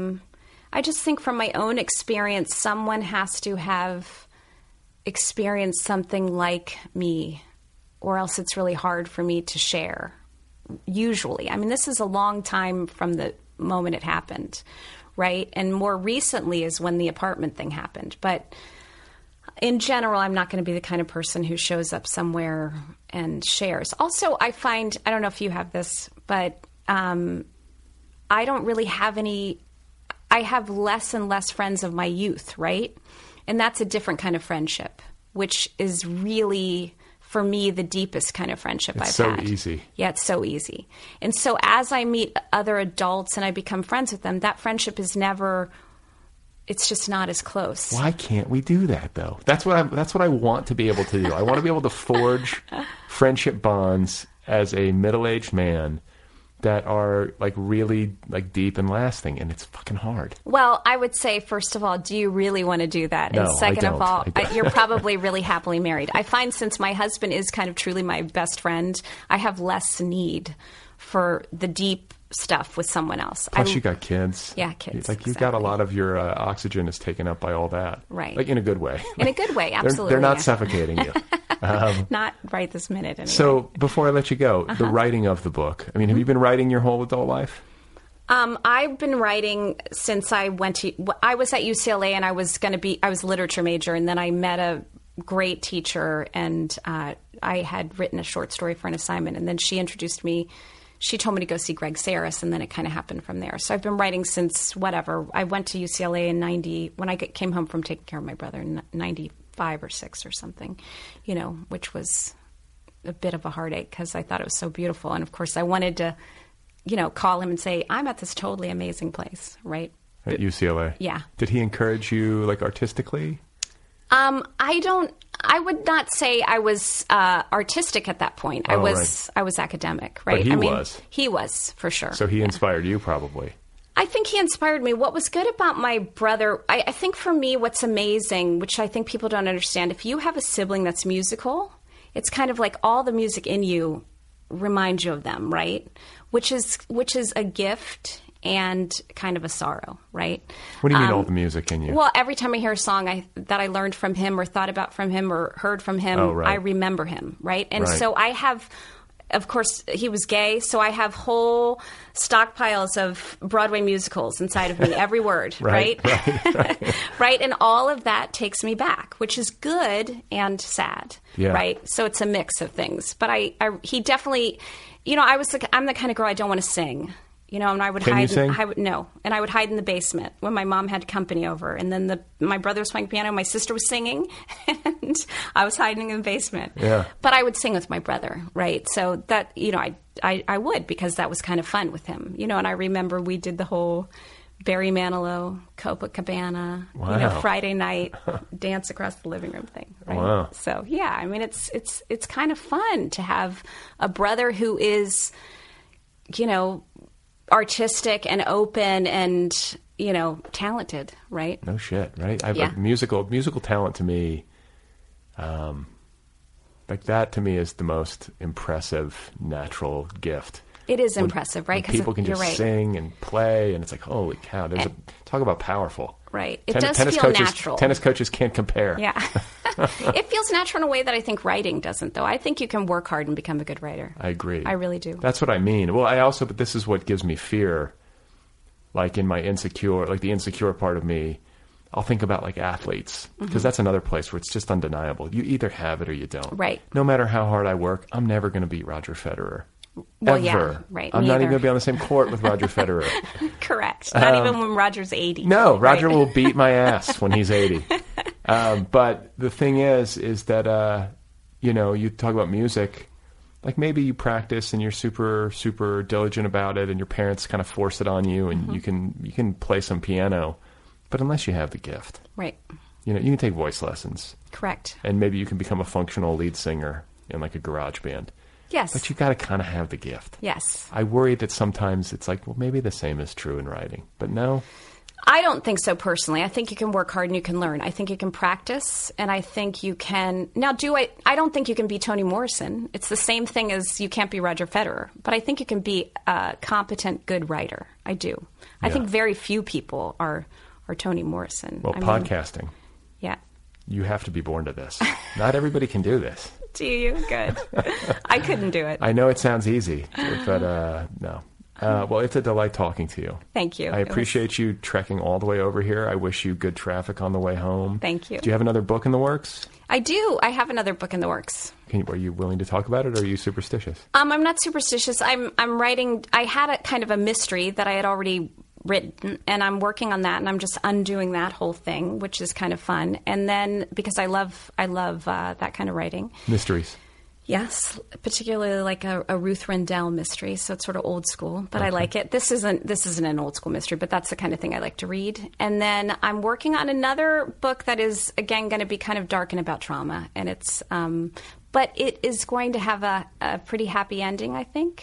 I just think from my own experience, someone has to have experienced something like me, or else it's really hard for me to share. Usually, I mean, this is a long time from the moment it happened. Right. And more recently is when the apartment thing happened. But in general, I'm not going to be the kind of person who shows up somewhere and shares. Also, I find, I don't know if you have this, but I don't really have I have less and less friends of my youth. Right. And that's a different kind of friendship, which is really, for me, the deepest kind of friendship I've had. It's so easy. Yeah, it's so easy. And so as I meet other adults and I become friends with them, that friendship is never, it's just not as close. Why can't we do that, though? That's what I want to be able to do. I want to be able to forge friendship bonds as a middle-aged man that are really deep and lasting, and it's fucking hard. Well, I would say, first of all, do you really want to do that? No, and second I of all, don't. you're probably really happily married. I find since my husband is kind of truly my best friend, I have less need for the deep stuff with someone else. Plus, you got kids. Yeah, kids. You've got a lot of your oxygen is taken up by all that. Right. In a good way. In a good way, absolutely. They're not suffocating you. Not right this minute, anyway. So before I let you go, the writing of the book. I mean, have you been writing your whole adult life? I've been writing since I was at UCLA, and I was a literature major, and then I met a great teacher, and I had written a short story for an assignment, and then she introduced me. She told me to go see Greg Saris, and then it kind of happened from there. So I've been writing since whatever. I went to UCLA in 90 when I came home from taking care of my brother in 95 or 6 or something, which was a bit of a heartache because I thought it was so beautiful. And of course I wanted to, call him and say, I'm at this totally amazing place, right? At UCLA? Yeah. Did he encourage you, like, artistically? I would not say I was artistic at that point. I was academic, right? But he was, for sure. So he inspired you, probably. I think he inspired me. What was good about my brother, I think for me what's amazing, which I think people don't understand, if you have a sibling that's musical, it's kind of like all the music in you reminds you of them, right? Which is a gift and kind of a sorrow, right? What do you mean all the music in you? Well, every time I hear a song that I learned from him or thought about from him or heard from him, I remember him, right? And so I have, of course, he was gay, so I have whole stockpiles of Broadway musicals inside of me, every word, right? Right? And all of that takes me back, which is good and sad, right? So it's a mix of things. But he definitely, I'm the kind of girl I don't want to sing. And I would hide. And I would hide in the basement when my mom had company over, and then my brother was playing piano, my sister was singing, and I was hiding in the basement. Yeah. But I would sing with my brother, right? So that I would, because that was kind of fun with him, And I remember we did the whole Barry Manilow, Copacabana, Friday night dance across the living room thing. Right? Wow. So yeah, it's kind of fun to have a brother who is, artistic and open and talented, right? No shit, right? Like musical talent to me, like that to me is the most impressive natural gift. It is impressive, right? Because people can just sing and play, and it's like, holy cow! Talk about powerful, right? It does feel natural. Tennis coaches can't compare. Yeah, it feels natural in a way that I think writing doesn't, though. I think you can work hard and become a good writer. I agree. I really do. That's what I mean. Well, but this is what gives me fear. Like in my the insecure part of me, I'll think about like athletes, because that's another place where it's just undeniable. You either have it or you don't. Right. No matter how hard I work, I'm never going to beat Roger Federer. Well, ever. yeah, right. I'm not even going to be on the same court with Roger Federer. Correct. Not even when Roger's 80. No, Roger will beat my ass when he's 80. But the thing is that, you talk about music, like maybe you practice and you're super, super diligent about it and your parents kind of force it on you and you can play some piano. But unless you have the gift. Right. You can take voice lessons. Correct. And maybe you can become a functional lead singer in like a garage band. Yes. But you got to kind of have the gift. Yes. I worry that sometimes it's like, well, maybe the same is true in writing. But no. I don't think so personally. I think you can work hard and you can learn. I think you can practice, and I think you can... Now, I don't think you can be Toni Morrison. It's the same thing as you can't be Roger Federer. But I think you can be a competent, good writer. I do. I think very few people are Toni Morrison. Well, podcasting. Yeah. You have to be born to this. Not everybody can do this. Do you? Good. I couldn't do it. I know it sounds easy, but no. Well, it's a delight talking to you. Thank you. I appreciate you trekking all the way over here. I wish you good traffic on the way home. Thank you. Do you have another book in the works? I do. I have another book in the works. Are you willing to talk about it, or are you superstitious? I'm not superstitious. I'm writing... I had a kind of a mystery that I had already written, and I'm working on that, and I'm just undoing that whole thing, which is kind of fun. And then, because I love that kind of writing. Mysteries. Yes, particularly like a Ruth Rendell mystery, so it's sort of old school, but I like it. This isn't an old school mystery, but that's the kind of thing I like to read. And then I'm working on another book that is, again, going to be kind of dark and about trauma, and it's... but it is going to have a pretty happy ending, I think.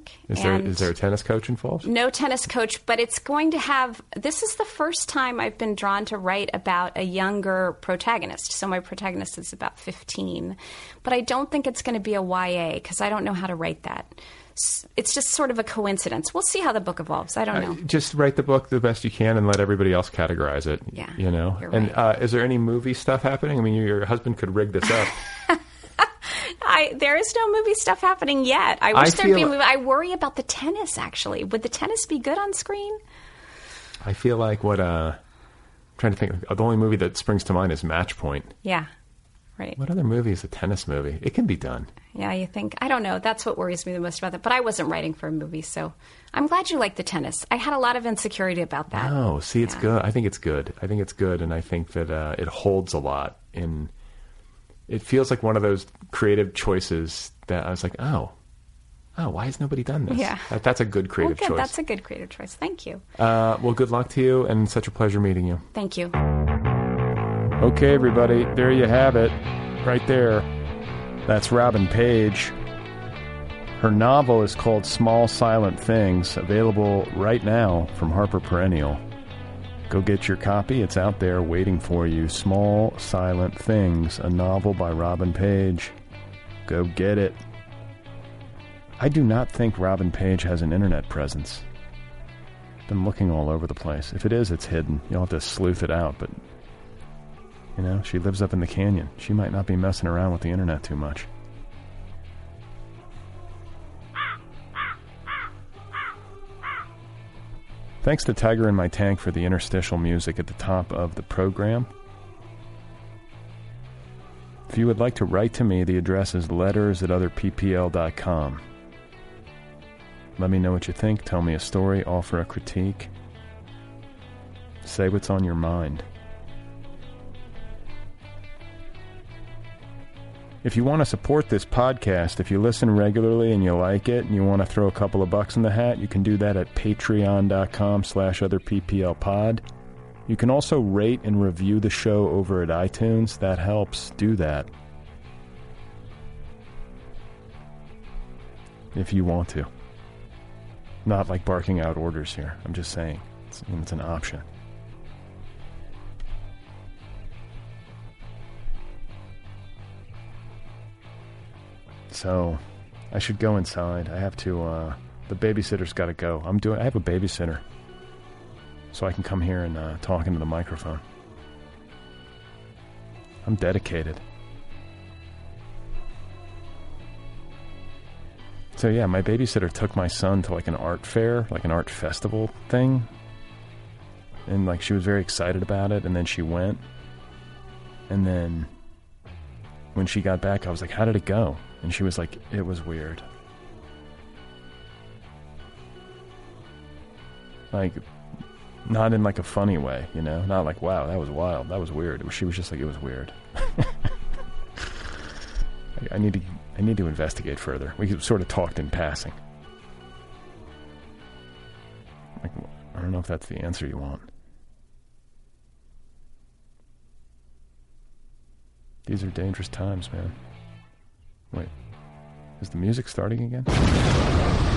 Is there a tennis coach involved? No tennis coach, but it's going to have... This is the first time I've been drawn to write about a younger protagonist. So my protagonist is about 15. But I don't think it's going to be a YA, because I don't know how to write that. It's just sort of a coincidence. We'll see how the book evolves. I don't know. Just write the book the best you can and let everybody else categorize it. Yeah, You're right. And is there any movie stuff happening? I mean, your husband could rig this up. There is no movie stuff happening yet. I wish there'd be a movie. I worry about the tennis, actually. Would the tennis be good on screen? I feel like I'm trying to think. The only movie that springs to mind is Match Point. Yeah. Right. What other movie is a tennis movie? It can be done. Yeah, you think. I don't know. That's what worries me the most about that. But I wasn't writing for a movie, so I'm glad you like the tennis. I had a lot of insecurity about that. No, see, it's good. I think it's good. I think it's good, and I think that it holds a lot. In it feels like one of those creative choices that I was like, oh, why has nobody done this? Yeah. That's a good creative Well, good. choice. That's a good creative choice. Thank you. Well, good luck to you, and such a pleasure meeting you. Thank you. Okay, everybody, there you have it, right there. That's Robin Page. Her novel is called Small Silent Things, available right now from Harper Perennial. Go get your copy. It's out there waiting for you. Small Silent Things, a novel by Robin Page. Go get it. I do not think Robin Page has an internet presence. Been looking all over the place. If it is, it's hidden. You'll have to sleuth it out, but you know, she lives up in the canyon. She might not be messing around with the internet too much. Thanks to Tiger in My Tank for the interstitial music at the top of the program. If you would like to write to me, the address is letters@otherppl.com. Let me know what you think. Tell me a story. Offer a critique. Say what's on your mind. If you want to support this podcast, if you listen regularly and you like it and you want to throw a couple of bucks in the hat, you can do that at patreon.com/otherpplpod. You can also rate and review the show over at iTunes. That helps. Do that. If you want to. Not like barking out orders here. I'm just saying. It's an option. So, I should go inside. I have to, the babysitter's got to go. I have a babysitter. So I can come here and talk into the microphone. I'm dedicated. So yeah, my babysitter took my son to like an art fair, like an art festival thing. And like she was very excited about it, and then she went. And then when she got back, I was like, how did it go? And she was like, it was weird. Like, not in like a funny way, you know? Not like, wow, that was wild, that was weird. She was just like, it was weird. I need to investigate further. We sort of talked in passing. Like, I don't know if that's the answer you want. These are dangerous times, man. Wait, is the music starting again?